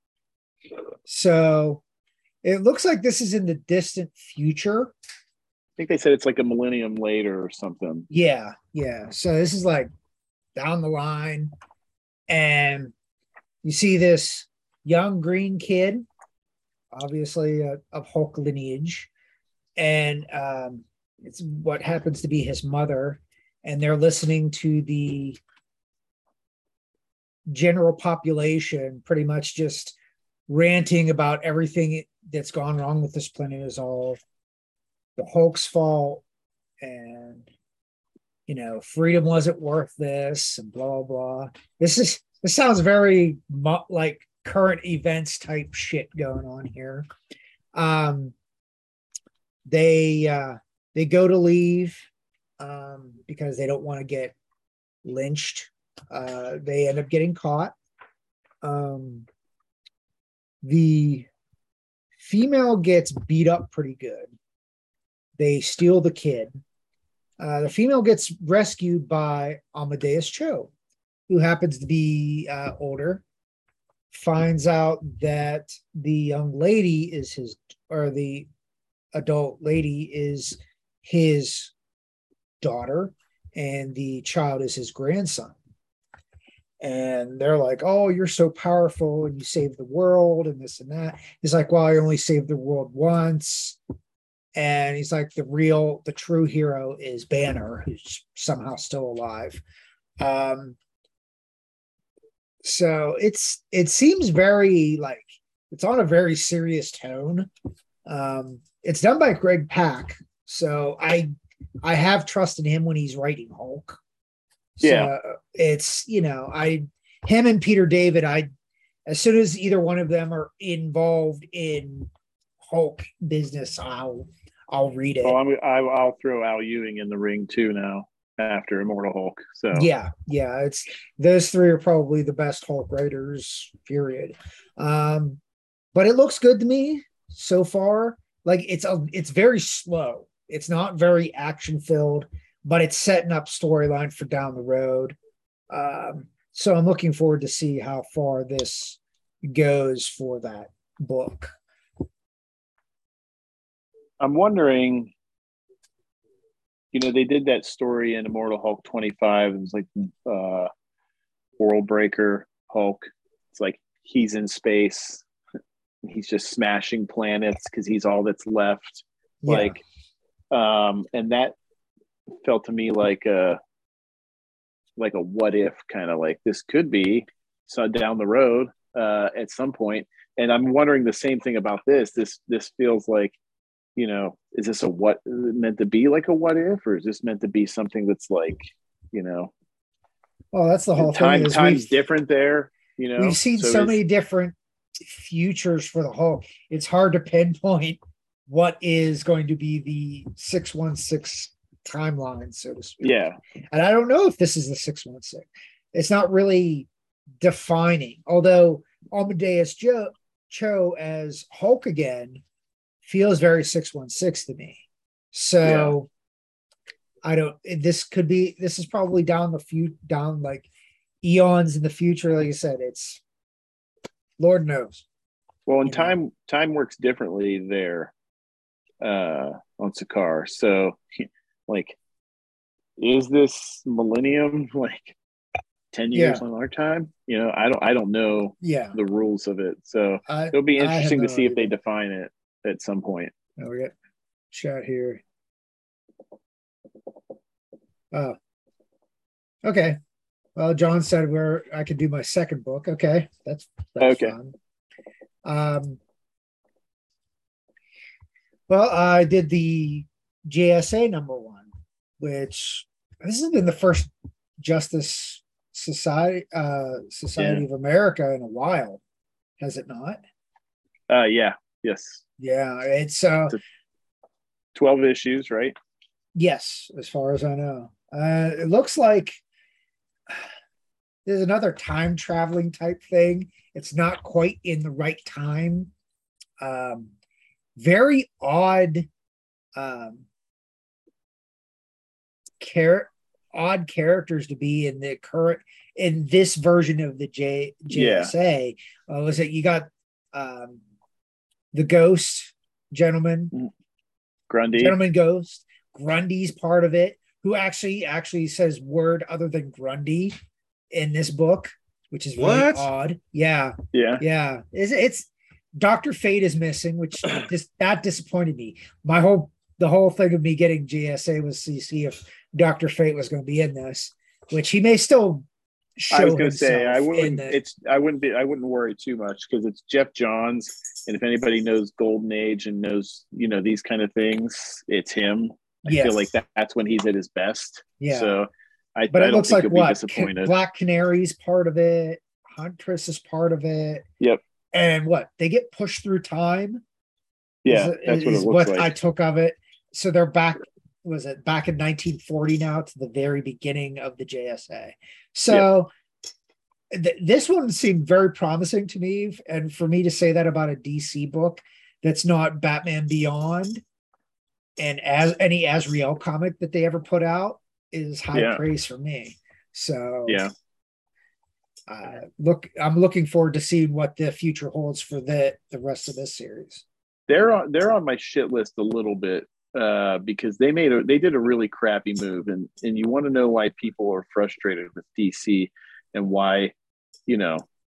So it looks like this is in the distant future. I think they said it's like a millennium later or something. Yeah, yeah. So this is like down the line, and you see this young green kid, obviously uh, of Hulk lineage, and um, it's what happens to be his mother, and they're listening to the general population pretty much just ranting about everything that's gone wrong with this planet is all the Hulk's fault, and you know, freedom wasn't worth this, and blah blah blah. This is this sounds very mu- like current events type shit going on here. Um, they uh, they go to leave um, because they don't want to get lynched. Uh, they end up getting caught. Um, the female gets beat up pretty good. They steal the kid. Uh, the female gets rescued by Amadeus Cho, who happens to be uh, older, finds out that the young lady is his, or the adult lady is his daughter, and the child is his grandson. And they're like, "Oh, you're so powerful and you saved the world and this and that." He's like, "Well, I only saved the world once." And he's like, the real, the true hero is Banner, who's somehow still alive. Um, so it's it seems very like it's on a very serious tone. Um, it's done by Greg Pak, so I I have trust in him when he's writing Hulk. So Yeah. it's you know I him and Peter David. I as soon as either one of them are involved in Hulk business, I'll I'll read it. Oh, I'm, I, I'll throw Al Ewing in the ring too now after Immortal Hulk. So Yeah, yeah, it's those three are probably the best Hulk writers, period. Um, but it looks good to me so far. Like it's a, it's very slow. It's not very action filled, but it's setting up storyline for down the road. Um, so I'm looking forward to see how far this goes for that book. I'm wondering, you know, they did that story in Immortal Hulk twenty-five. It was like uh, World Breaker Hulk. It's like he's in space. He's just smashing planets because he's all that's left. Yeah. Like, um, and that felt to me like a like a what if kind of like this could be so down the road uh, at some point. And I'm wondering the same thing about this. This this feels like, you know, is this a what meant to be like a what if, or is this meant to be something that's like, you know, Well, that's the whole time thing. Is time's we've, different there, you know. we've seen so so is, many different futures for the Hulk, it's hard to pinpoint what is going to be the six one six timeline, so to speak. Yeah. And I don't know if this is the six one six. It's not really defining, although Amadeus Cho, Cho as Hulk again feels very six one six to me. So yeah. I don't, this could be, this is probably down the few, down like eons in the future. Like I said, it's, Lord knows. Well, and time know. time works differently there uh, on Sakaar. So, like, is this millennium like ten years yeah. on our time? You know, I don't I don't know yeah. the rules of it. So I, it'll be interesting no to see idea. if they define it at some point. Oh, we got chat here. Oh, okay. Well, John said where I could do my second book. Okay, that's, that's okay. fun. Um, well, I did the J S A number one, which this has been the first Justice Society uh, Society yeah. of America in a while, has it not? Uh, yeah. Yes. Yeah, it's uh, it's twelve issues, right? Yes, as far as I know. Uh, it looks like there's another time traveling type thing. It's not quite in the right time. Um, very odd, um, char- odd characters to be in the current in this version of the J JSA. Yeah. Uh, was it you got um, the Ghost gentleman, Grundy, gentleman Ghost. Grundy's part of it, who actually actually says word other than Grundy in this book, which is really what? odd. Yeah, yeah, yeah. It's, it's Doctor Fate is missing, which just that disappointed me. My whole the whole thing of me getting J S A was to see if Doctor Fate was going to be in this, which he may still show. I was going to say I wouldn't. The, it's I wouldn't be. I wouldn't worry too much because it's Jeff Johns, and if anybody knows Golden Age and knows you know these kind of things, it's him. I yes. feel like that, that's when he's at his best. Yeah. So I, but it I don't looks think like you'll what? be disappointed. Black Canary's part of it. Huntress is part of it. Yep. And what? They get pushed through time. Yeah, is, that's what is it looks what like. I took of it. So they're back. Was it back in nineteen forty now to the very beginning of the J S A? So yep. th- this one seemed very promising to me, and for me to say that about a D C book that's not Batman Beyond. And as any Azrael comic that they ever put out is high yeah. praise for me. So yeah, uh, look, I'm looking forward to seeing what the future holds for the the rest of this series. They're on they're on my shit list a little bit uh, because they made a they did a really crappy move, and and you want to know why people are frustrated with D C and why you know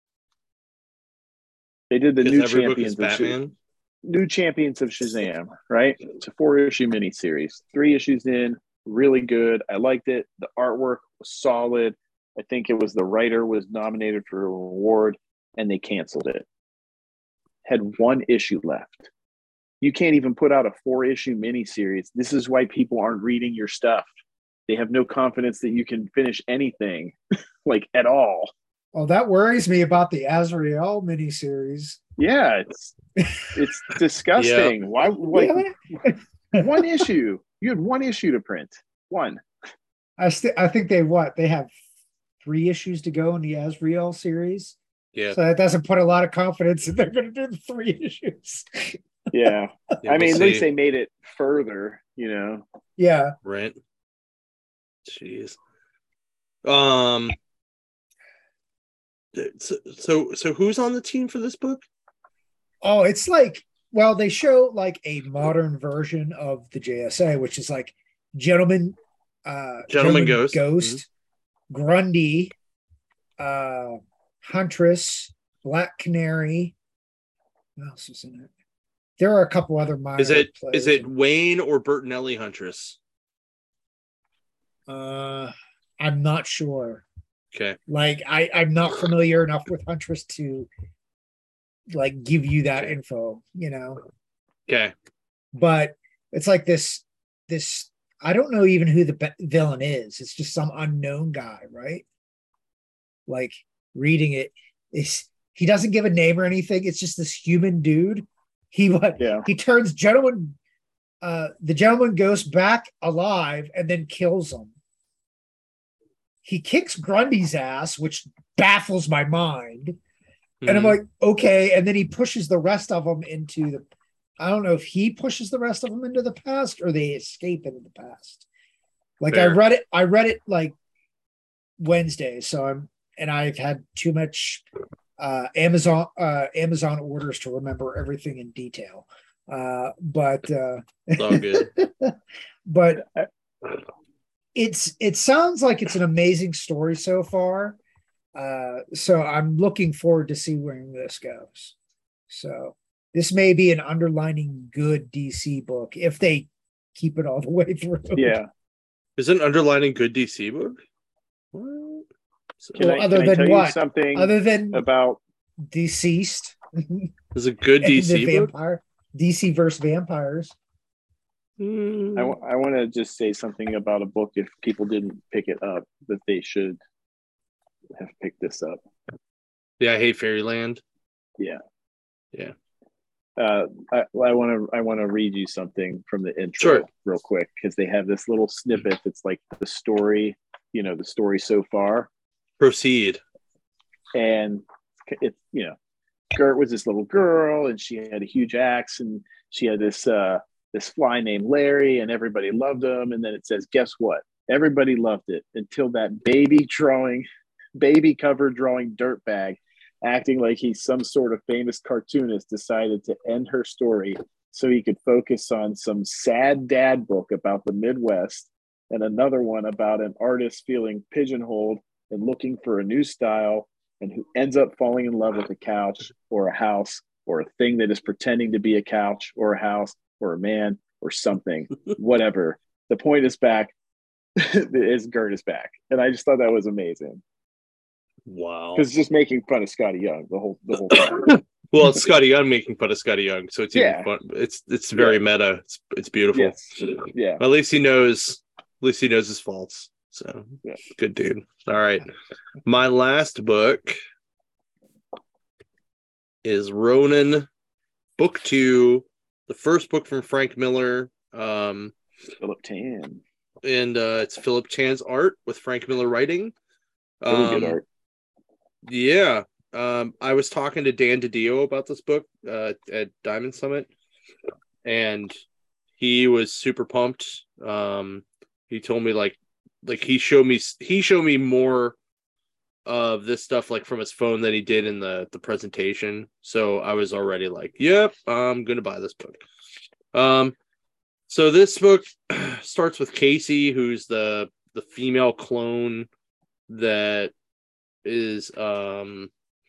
they did the new champions Batman. New Champions of Shazam, right? It's a four-issue miniseries. Three issues in, really good. I liked it. The artwork was solid. I think it was the writer was nominated for a reward, and they canceled it. Had one issue left. You can't even put out a four-issue miniseries. This is why people aren't reading your stuff. They have no confidence that you can finish anything, like at all. Oh, that worries me about the Azrael miniseries. Yeah, it's it's disgusting. Yep. Why like one issue? You had one issue to print. One. I st- I think they what? They have three issues to go in the Azrael series. Yeah. So that doesn't put a lot of confidence that they're going to do the three issues. Yeah. yeah I mean, we'll at least they made it further, you know. Yeah. Right. Jeez. Um so, so so who's on the team for this book? Oh, it's like, well, they show like a modern version of the J S A, which is like Gentleman, uh, Gentleman, Gentleman Ghost, Ghost mm-hmm. Grundy, uh, Huntress, Black Canary. What else is in it? There are a couple other minor. Is it is it Wayne or Bertinelli Huntress? Uh, I'm not sure. Okay. Like I, I'm not familiar enough with Huntress to like give you that okay. info, you know. Okay. But it's like this this I don't know even who the be- villain is. It's just some unknown guy, right? Like reading it is he doesn't give a name or anything. It's just this human dude. He what Yeah. he turns gentleman uh the gentleman ghost back alive and then kills him. He kicks Grundy's ass, which baffles my mind. Mm-hmm. And I'm like, okay. And then he pushes the rest of them into the, I don't know if he pushes the rest of them into the past or they escape into the past. Like Fair. I read it, I read it like Wednesday. So I'm, and I've had too much uh, Amazon, uh, Amazon orders to remember everything in detail. Uh, but, uh, it's all good. but it's, it sounds like it's an amazing story so far. Uh, so I'm looking forward to see where this goes. So this may be an underlining good D C book if they keep it all the way through. Yeah. Is it an underlining good D C book? What? Can well, I, other can than I tell what? you something other than about Deceased? Is it good D C the book? vampire D C versus vampires. I, w- I want to just say something about a book. If people didn't pick it up, that they should have picked this up. Yeah, I hate Fairyland. Yeah, yeah. Uh, I want to I want to read you something from the intro sure. real quick because they have this little snippet that's like the story, you know, the story so far. Proceed. And it's you know, Gert was this little girl, and she had a huge axe, and she had this uh, this fly named Larry, and everybody loved him. And then it says, guess what? Everybody loved it until that baby drawing, baby cover drawing dirtbag, acting like he's some sort of famous cartoonist, decided to end her story so he could focus on some sad dad book about the Midwest and another one about an artist feeling pigeonholed and looking for a new style, and who ends up falling in love with a couch or a house or a thing that is pretending to be a couch or a house or a man or something, whatever. The point is back. is Gert is back. And I just thought that was amazing. Wow. Because it's just making fun of Scotty Young the whole the whole time. Well, it's Scotty Young making fun of Scotty Young, so it's yeah. even fun. It's it's very yeah. meta. It's it's beautiful. Yes. Yeah. At least he knows at least he knows his faults. So yeah. Good dude. All right. My last book is Ronin, book two, the first book from Frank Miller. Um Philip Tan. And uh, it's Philip Chan's art with Frank Miller writing. Really um, good art. Yeah. Um, I was talking to Dan DiDio about this book uh, at Diamond Summit, and he was super pumped. Um, he told me like, like he showed me, he showed me more of this stuff like from his phone than he did in the, the presentation. So I was already like, yep, I'm going to buy this book. Um, so this book starts with Casey, who's the, the female clone that is um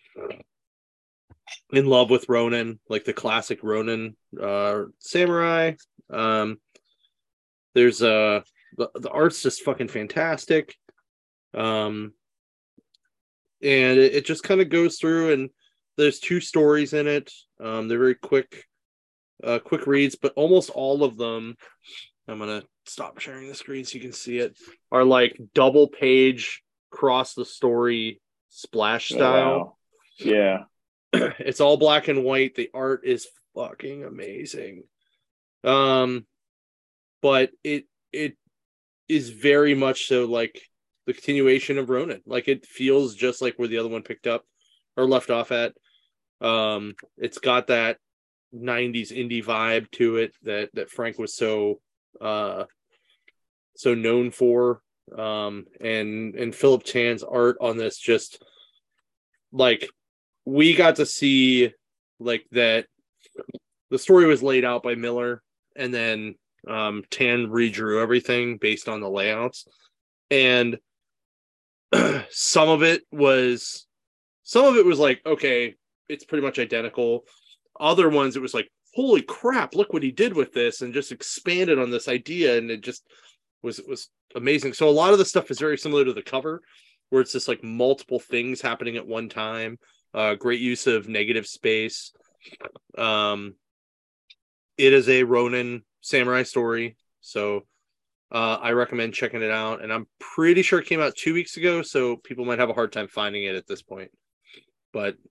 in love with Ronin, like the classic Ronin uh samurai. Um there's uh the, the art's just fucking fantastic. Um and it, it just kind of goes through, and there's two stories in it. Um they're very quick uh quick reads, but almost all of them, I'm gonna stop sharing the screen so you can see it, are like double page cross the story splash style. Oh, wow. Yeah. It's all black and white. The art is fucking amazing. Um, but it it is very much so like the continuation of Ronin. Like it feels just like where the other one picked up or left off at. Um, it's got that nineties indie vibe to it that that Frank was so uh so known for. Um, and and Philip Chan's art on this, just like, we got to see like that the story was laid out by Miller, and then um Tan redrew everything based on the layouts, and some of it was some of it was like, okay, it's pretty much identical. Other ones it was like, holy crap, look what he did with this, and just expanded on this idea, and it just was was amazing. So a lot of the stuff is very similar to the cover, where it's just like multiple things happening at one time. Uh, great use of negative space. Um, it is a Ronin samurai story, so uh, I recommend checking it out. And I'm pretty sure it came out two weeks ago, so people might have a hard time finding it at this point. But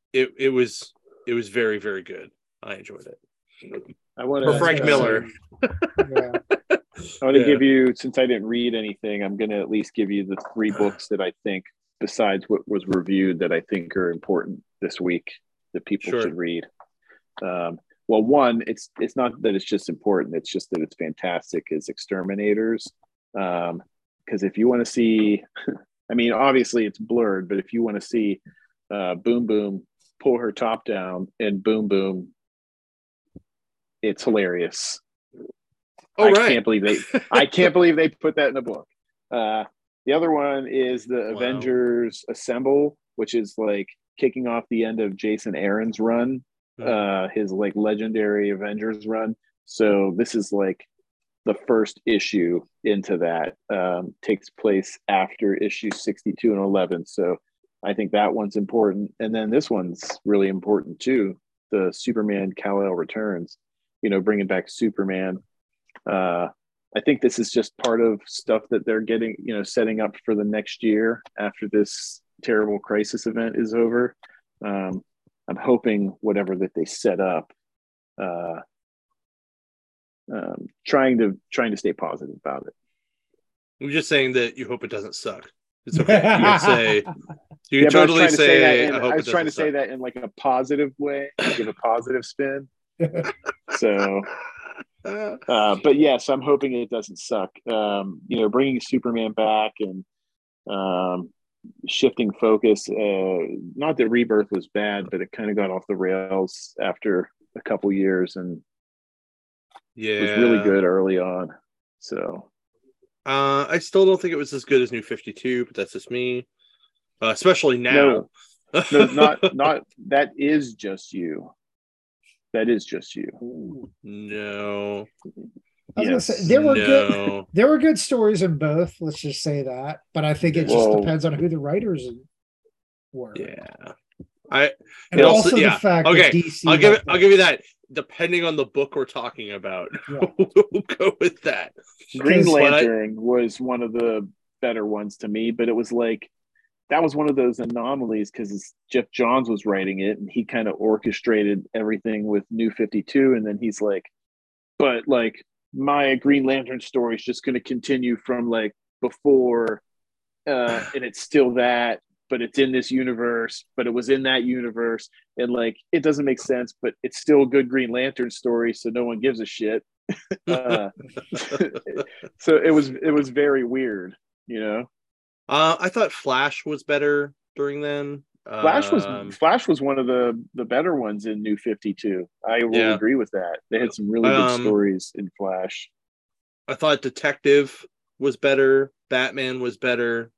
it it was it was very very good. I enjoyed it. I want For to Frank Miller. Yeah. I want to Yeah. give you, since I didn't read anything, I'm going to at least give you the three books that I think, besides what was reviewed, that I think are important this week that people Sure. should read. Um, well, one, it's it's not that it's just important; it's just that it's fantastic. Is Exterminators, because um, if you want to see, I mean, obviously it's blurred, but if you want to see uh, Boom Boom pull her top down and Boom Boom, it's hilarious. Oh, I right. can't believe they. I can't believe they put that in a book. Uh, the other one is the Wow. Avengers Assemble, which is like kicking off the end of Jason Aaron's run, uh, his like legendary Avengers run. So this is like the first issue into that. Um, takes place after issue sixty-two and eleven. So I think that one's important, and then this one's really important too. The Superman Kal-El Returns. You know, bringing back Superman. Uh, I think this is just part of stuff that they're getting, you know, setting up for the next year after this terrible crisis event is over. Um, I'm hoping whatever that they set up, uh, um, trying to trying to stay positive about it. I'm just saying that you hope it doesn't suck. It's okay. You can say you can Yeah, but I was totally trying to say say, that in, I hope I it was trying to doesn't say suck. that in like a positive way, give a positive spin. So, uh, but yes, I'm hoping it doesn't suck. Um, you know, bringing Superman back and um, shifting focus. Uh, not that Rebirth was bad, but it kind of got off the rails after a couple years, and Yeah, it was really good early on. So, uh, I still don't think it was as good as New fifty-two, but that's just me. Uh, especially now. no, no, not not that is just you. That is just you. No. I was Yes. gonna say there were good No. there were good stories in both, let's just say that. But I think it just Well- depends on who the writers were. Yeah. I And it also, the yeah. fact Okay, that D C I'll give it had I'll give you that. Depending on the book we're talking about, Yeah. we'll go with that. Green Because- But I- Lantern was one of the better ones to me, but it was like that was one of those anomalies because Jeff Johns was writing it and he kind of orchestrated everything with New fifty-two, and then he's like, but like my Green Lantern story is just going to continue from like before, uh, and it's still that, but it's in this universe, but it was in that universe, and like it doesn't make sense, but it's still a good Green Lantern story, so no one gives a shit. uh, so it was it was very weird, you know. Uh, I thought Flash was better during then. Flash was Um, Flash was one of the the better ones in New fifty-two. I will Yeah. agree with that. They had some really good Um, stories in Flash. I thought Detective was better. Batman was better.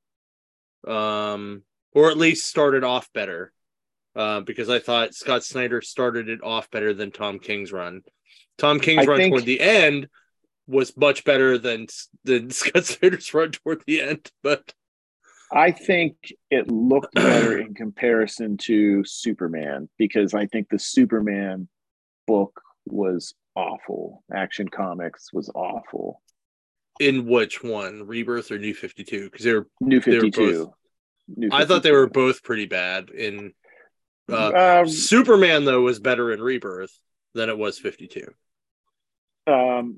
Um, or at least started off better. Uh, because I thought Scott Snyder started it off better than Tom King's run. Tom King's I run think- toward the end was much better than than Scott Snyder's run toward the end. But I think it looked better in comparison to Superman because I think the Superman book was awful. Action Comics was awful. in which one, Rebirth or New fifty-two? Because they were New They were fifty-two. both- New I thought they fifty-two. were both pretty bad. In uh, Um, Superman though was better in Rebirth than it was fifty-two. um,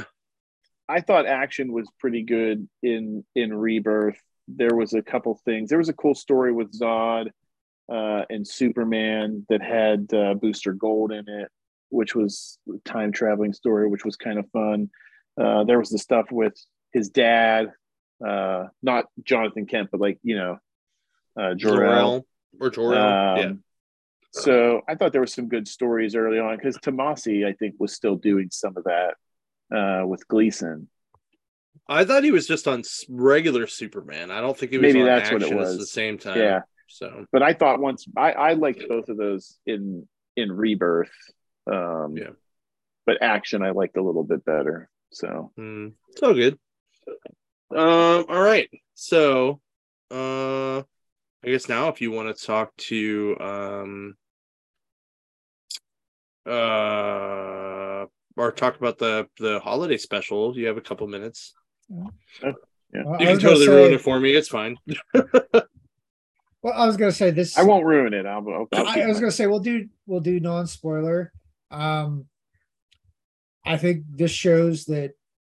I thought action was pretty good in in Rebirth. There was a couple things. There was a cool story with Zod uh, and Superman that had uh, Booster Gold in it, which was a time traveling story, which was kind of fun. Uh, there was the stuff with his dad, uh, not Jonathan Kent, but like you know, uh, Jor-El. Jor-El or Jor-El. Um, yeah. So I thought there were some good stories early on because Tomasi, I think, was still doing some of that uh, with Gleason. I thought he was just on s- regular Superman. I don't think he was Maybe on that's what action it at the was. same time. Yeah. So But I thought once I, I liked both of those in in Rebirth. Um, Yeah. But action I liked a little bit better. So mm, it's all good. Um. All right. So, uh, I guess now if you want to talk to um, uh, or talk about the the holiday special, you have a couple minutes. yeah. Well, You I can was gonna totally ruin say- it for me. It's fine. Well, I was gonna say this. I won't ruin it. I'll, I'll, I'll I, I was my... gonna say we'll do we'll do non spoiler. Um, I think this shows that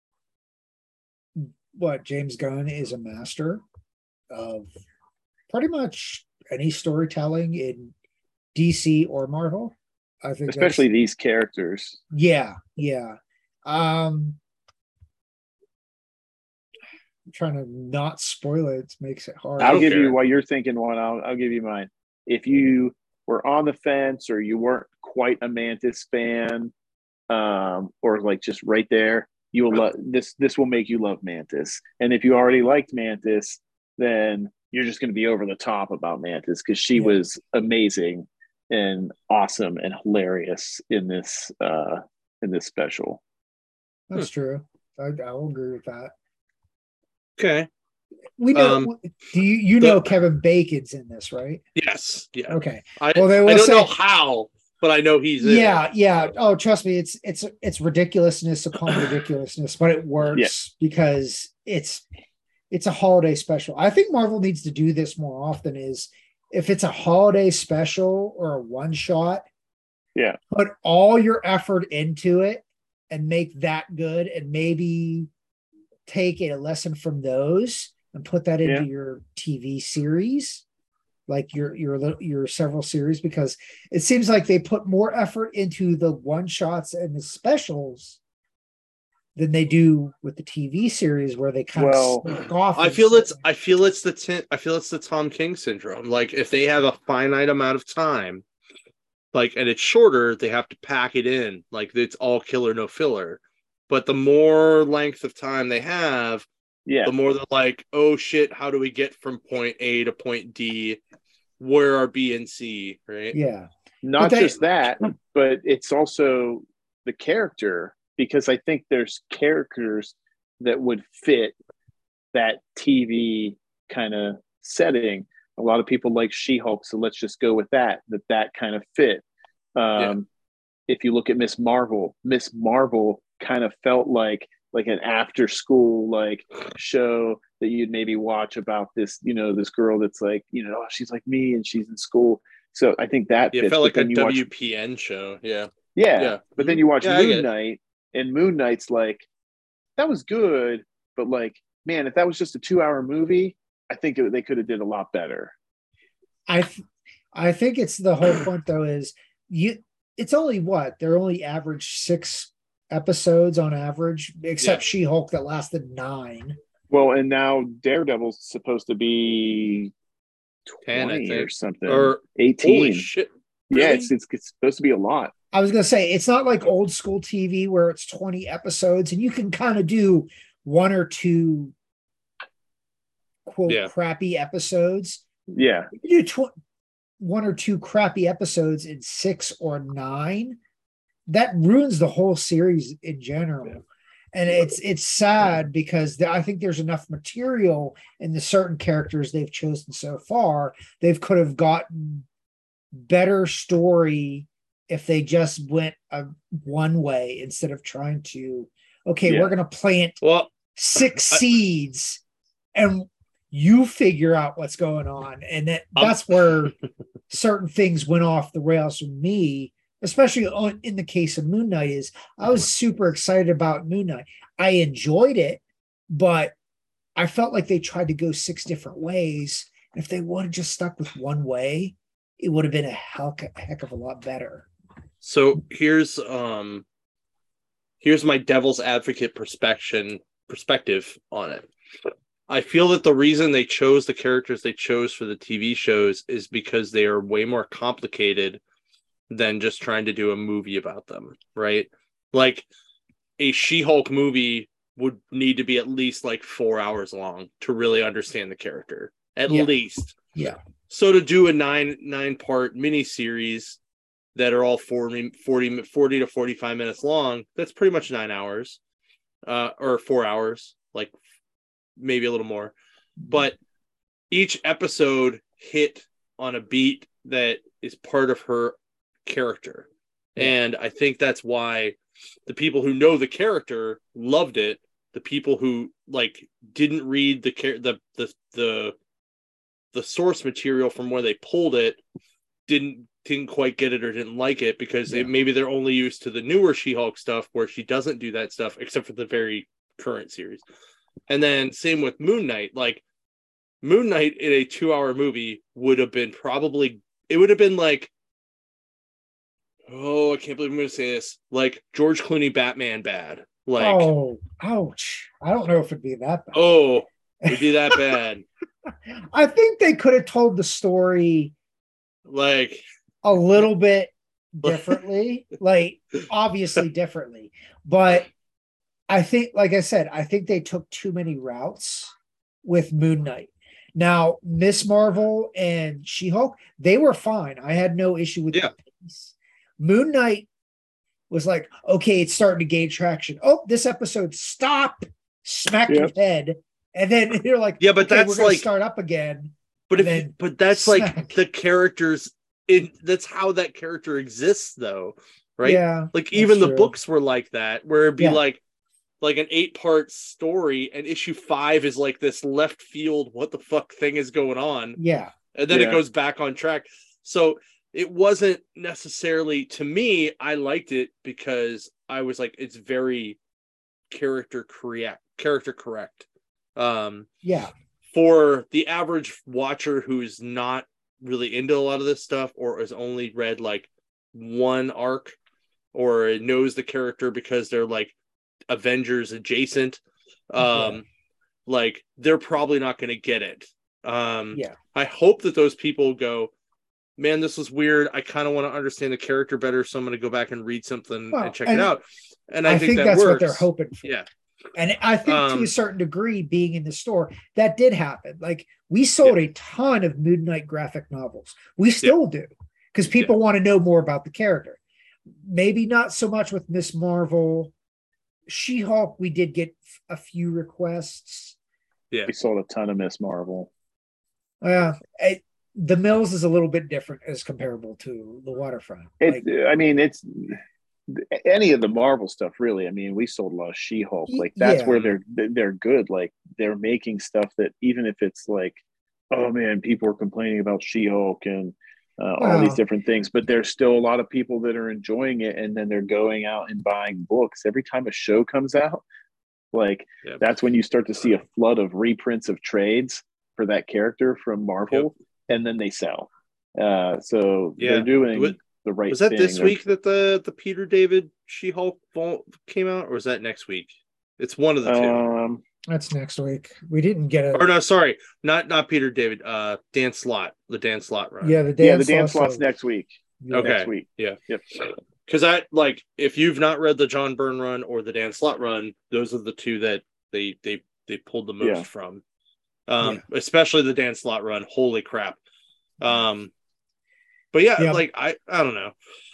what James Gunn is a master of pretty much any storytelling in D C or Marvel. I think especially these characters. Yeah, yeah. Um, I'm trying to not spoil it. It makes it hard. I'll give care. you while you're thinking one. I'll I'll give you mine. If you were on the fence or you weren't quite a Mantis fan, um, or like just right there, you will love this. This will make you love Mantis. And if you already liked Mantis, then you're just going to be over the top about Mantis because she yeah. was amazing and awesome and hilarious in this uh, in this special. That's hmm. true. I, I will agree with that. Okay. We know. Um, do you you the, know Kevin Bacon's in this, right? Yes. Yeah. Okay. I, well, I don't say, know how, but I know he's in yeah, it. yeah. Oh, trust me, it's it's it's ridiculousness upon ridiculousness, but it works yeah. because it's it's a holiday special. I think Marvel needs to do this more often. Is if it's a holiday special or a one shot, yeah, put all your effort into it and make that good, and maybe take a lesson from those and put that into yeah. your T V series, like your your your several series, because it seems like they put more effort into the one shots and the specials than they do with the T V series, where they kind well, of sneak off. I feel it's I feel it's the t- I feel it's the Tom King syndrome. Like if they have a finite amount of time, like and it's shorter, they have to pack it in. Like it's all killer, no filler. But the more length of time they have, yeah, the more they're like, oh shit, how do we get from point A to point D? Where are B and C, right? Yeah. Not they, just that, but it's also the character, because I think there's characters that would fit that T V kind of setting. A lot of people like She-Hulk, so let's just go with that, that that kind of fit. Um, yeah. If you look at Miss Marvel, Miss Marvel kind of felt like like an after school like show that you'd maybe watch about this, you know, this girl that's like, you know, she's like me and she's in school. So I think that yeah, fits. it felt like a W watch, P N show. Yeah. Yeah. Yeah. But then you watch yeah, Moon Knight, and Moon Knight's like, that was good, but like, man, if that was just a two hour movie, I think it, they could have did a lot better. I th- I think it's the whole point though is you it's only what they're only average six episodes on average, except yeah. She-Hulk that lasted nine. Well, and now Daredevil's supposed to be twenty ten, or something, or eighteen. Holy shit! Really? Yeah, it's, it's it's supposed to be a lot. I was gonna say it's not like old school T V where it's twenty episodes and you can kind of do one or two quote yeah. crappy episodes. Yeah, you do tw- one or two crappy episodes in six or nine. That ruins the whole series in general. Yeah. And it's it's sad because I think there's enough material in the certain characters they've chosen so far. They could have gotten better story if they just went a one way instead of trying to, okay, yeah. we're going to plant well, six I, seeds and you figure out what's going on. And that, that's where certain things went off the rails for me. Especially on, in the case of Moon Knight, is I was super excited about Moon Knight. I enjoyed it, but I felt like they tried to go six different ways. And if they would have just stuck with one way, it would have been a heck, a heck of a lot better. So here's um, here's my devil's advocate perspective perspective on it. I feel that the reason they chose the characters they chose for the T V shows is because they are way more complicated than just trying to do a movie about them, right? Like a She-Hulk movie would need to be at least like four hours long to really understand the character, at yeah. least. Yeah. So to do a nine nine part miniseries that are all forty, forty, forty to forty-five minutes long, that's pretty much nine hours, uh, or four hours, like maybe a little more. But each episode hit on a beat that is part of her character. Yeah. And I think that's why the people who know the character loved it. The people who like didn't read the the the the the source material from where they pulled it didn't didn't quite get it or didn't like it because Yeah. it, maybe they're only used to the newer She-Hulk stuff where she doesn't do that stuff except for the very current series. And then same with Moon Knight. Like Moon Knight in a two-hour movie would have been probably it would have been like, oh, I can't believe I'm going to say this, like George Clooney Batman bad. Like, oh, ouch! I don't know if it'd be that bad. oh, it'd be that bad. I think they could have told the story Like a little bit differently, like obviously differently, but I think, like I said, I think they took too many routes with Moon Knight. Now, Miss Marvel and She-Hulk, they were fine. I had no issue with Yeah. the pace. Moon Knight was like, okay, it's starting to gain traction. Oh, this episode, stop, smack Yep. your head. And then you're like, Yeah, but okay, that's we're gonna like- start up again. But if And you, then but that's smack. like the characters in that's how that character exists though, right? Yeah. Like even that's the true. books were like that, where it'd be Yeah. like like an eight-part story, and issue five is like this left field, what the fuck thing is going on, Yeah. and then Yeah. it goes back on track. So it wasn't necessarily, to me, I liked it because I was like, it's very character correct, character correct. Um, Yeah. for the average watcher who's not really into a lot of this stuff or has only read like one arc or knows the character because they're like Avengers adjacent, um, Yeah. like they're probably not going to get it. Um, Yeah. I hope that those people go, man, this was weird. I kind of want to understand the character better, so I'm going to go back and read something Well, and check and it out. And I, I, think, think, that that's works. what they're hoping for. Yeah. And I think to Um, a certain degree, being in the store, that did happen. Like we sold a ton of Moon Knight graphic novels. We still do because people want to know more about the character. Maybe not so much with Miss Marvel. She-Hulk, we did get a few requests. We sold a ton of Miss Marvel. Uh, it, the Mills is a little bit different as comparable to the Waterfront. It, Like, I mean, it's any of the Marvel stuff, really. I mean, we sold a lot of She-Hulk. Like that's Yeah. where they're they're good. Like they're making stuff that even if it's like, oh man, people are complaining about She-Hulk and uh, all these Well- different things, but there's still a lot of people that are enjoying it, and then they're going out and buying books every time a show comes out. Like Yep. that's when you start to see a flood of reprints of trades for that character from Marvel, and then they sell. Uh, so Yeah. they're doing What- the right Was that thing. this They're- week that the the Peter David She-Hulk vault came out, or was that next week? It's one of the two. Um, that's next week. We didn't get a or no, sorry, not not Peter David. Uh, Dan Slott, the Dan Slott run. yeah, the Dan yeah, the Dan Slott- slots next week. Yeah. Okay. Next week. Yeah. Yep. Because I like if you've not read the John Byrne run or the Dan Slott run, those are the two that they they they pulled the most Yeah. from. Um, especially the Dan Slott run. Holy crap. Um, but yeah, Yeah. like I I don't know.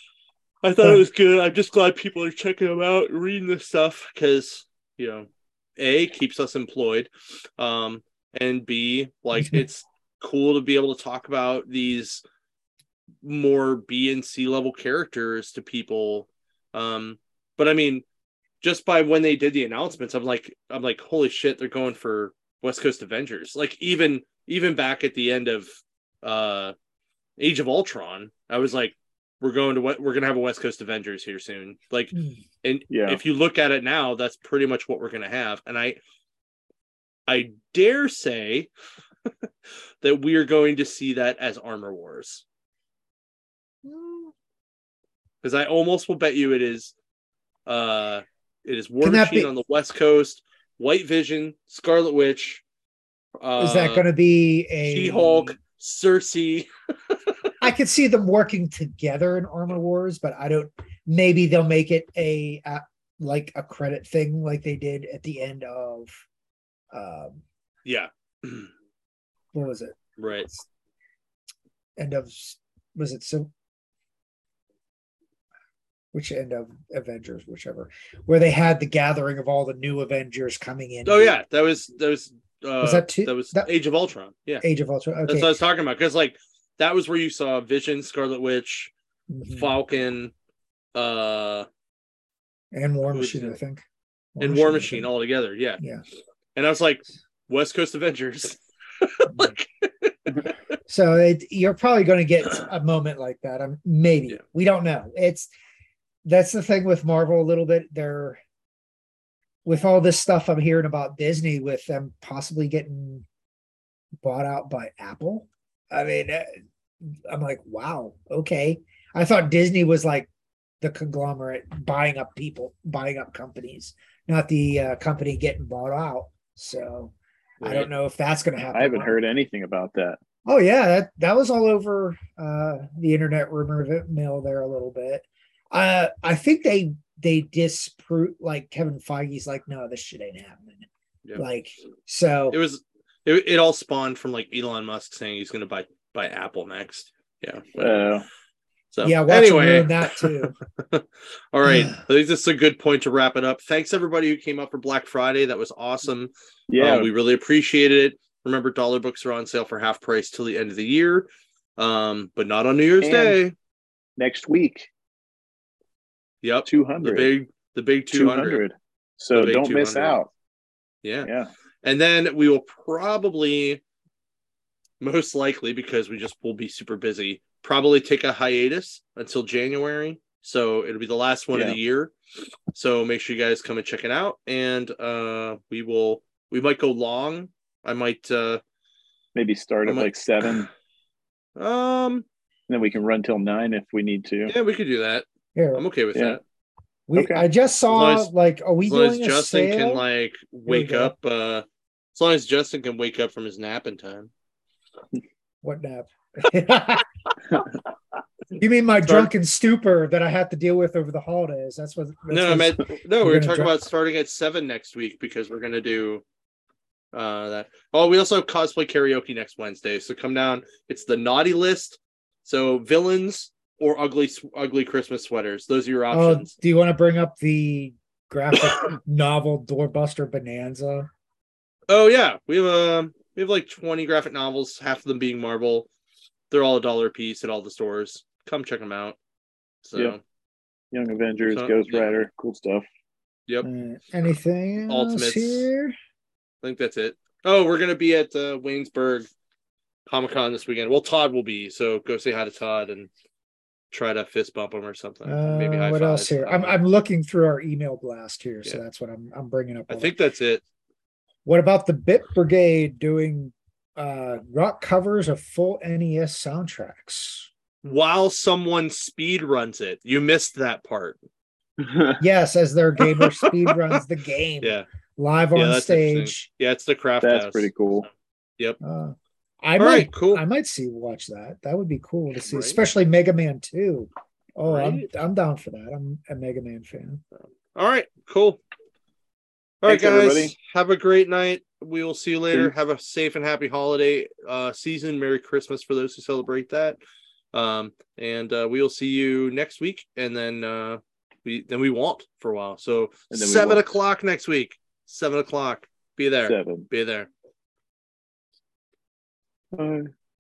I thought it was good. I'm just glad people are checking them out and reading this stuff because, you know, A, keeps us employed. Um, and B, like it's cool to be able to talk about these more B and C level characters to people. Um, but I mean, just by when they did the announcements, I'm like, I'm like, holy shit, they're going for West Coast Avengers. Like even even back at the end of uh Age of Ultron, I was like, we're going to what we're gonna have a West Coast Avengers here soon. Like, Hmm. and Yeah. if you look at it now, that's pretty much what we're gonna have. And I I dare say that we are going to see that as Armor Wars. Because I almost will bet you it is uh it is War Can that Machine be- on the West Coast, White Vision, Scarlet Witch, uh, Is that going to be a She-Hulk, Cersei. I could see them working together in Armor Wars, but I don't. Maybe they'll make it a, a like a credit thing, like they did at the end of, um, Yeah. what was it? Right. End of was it so? Which end of Avengers, whichever, where they had the gathering of all the new Avengers coming in. Oh yeah, that was that was uh, Was that two- that was that- Age of Ultron. Yeah, Age of Ultron. that's Okay, what I was talking about. Because like that was where you saw Vision, Scarlet Witch, Mhm. Falcon, uh, and War who was Machine, it? I think. and War I Machine think. all together. Yeah, Yeah. and I was like, West Coast Avengers. like, So it, you're probably going to get a moment like that. Um, maybe Yeah. we don't know. It's that's the thing with Marvel a little bit. They're with all this stuff I'm hearing about Disney with them possibly getting bought out by Apple. I mean, uh, I'm like, wow, okay. I thought Disney was like the conglomerate buying up people, buying up companies, not the uh, company getting bought out. So I don't Right. know if that's going to happen. I haven't heard anything about that. Oh yeah, that that was all over uh, the internet rumor mill there a little bit. Uh, I think they they disprove like Kevin Feige's like, no, this shit ain't happening. Yeah. Like so, It was it, it all spawned from like Elon Musk saying he's going to buy buy Apple next. Yeah. But, Uh, so yeah, watch anyway, them ruin that too. All right, I think this is a good point to wrap it up. Thanks everybody who came up for Black Friday. That was awesome. yeah, Um, we really appreciated it. Remember, dollar books are on sale for half price till the end of the year, um, but not on New Year's And Day. next week, Yep, two the hundred. big, the big two hundred. So The big don't miss two hundred. out. Yeah, Yeah. and then we will probably, most likely, because we just will be super busy, probably take a hiatus until January. So it'll be the last one of Yeah. the year. So make sure you guys come and check it out, and uh, we will. We might go long. I might. Uh, Maybe start I at might- like seven. um. And then we can run till nine if we need to. Yeah, we could do that. Here, I'm okay with Yeah. that. we okay. I just saw long as- like, are we As long as doing a Justin sale? can like wake go. up. Uh, as long as Justin can wake up from his nap in time. What nap? You mean my Start- drunken stupor that I have to deal with over the holidays? That's what. That's no, I what's- meant no. we're We were gonna talking dra- about starting at seven next week because we're gonna do uh that. Oh, we also have cosplay karaoke next Wednesday. So come down. It's the naughty list. So villains or ugly ugly Christmas sweaters. Those are your Oh, options. do you want to bring up the graphic novel Doorbuster Bonanza? Oh yeah, we have um we have like twenty graphic novels, half of them being Marvel. They're all a dollar a piece at all the stores. Come check them out. So Yep. Young Avengers, So- Ghost yeah. Rider, cool stuff. yep, Uh, anything else Ultimates. here? I think that's it. Oh, we're gonna be at uh, Waynesburg Comic Con this weekend. Well, Todd will be, so go say hi to Todd and try to fist bump him or something. Maybe Uh, high what five. else here? I I'm don't know. I'm looking through our email blast here, so Yeah. that's what I'm I'm bringing up. I all think that. that's it. What about the Bit Brigade doing uh rock covers of full N E S soundtracks? While someone speed runs it, you missed that part. Yes, as their gamer speed runs the game Yeah, live yeah, on that's interesting. stage. Yeah, it's the craft That's house. pretty cool. Yep. Uh, I All might, right, cool. I might see watch that. That would be cool to see, Right. especially Mega Man two. Oh, Right. I'm I'm down for that. I'm a Mega Man fan. All right, cool. All right, Thanks, guys. everybody. Have a great night. We will see you later. Peace. Have a safe and happy holiday uh, season. Merry Christmas for those who celebrate that. Um, and uh, we will see you next week, and then uh, we then we won't for a while. So And then we seven won't. o'clock next week. Seven o'clock. Be there. Seven. Be there. Bye.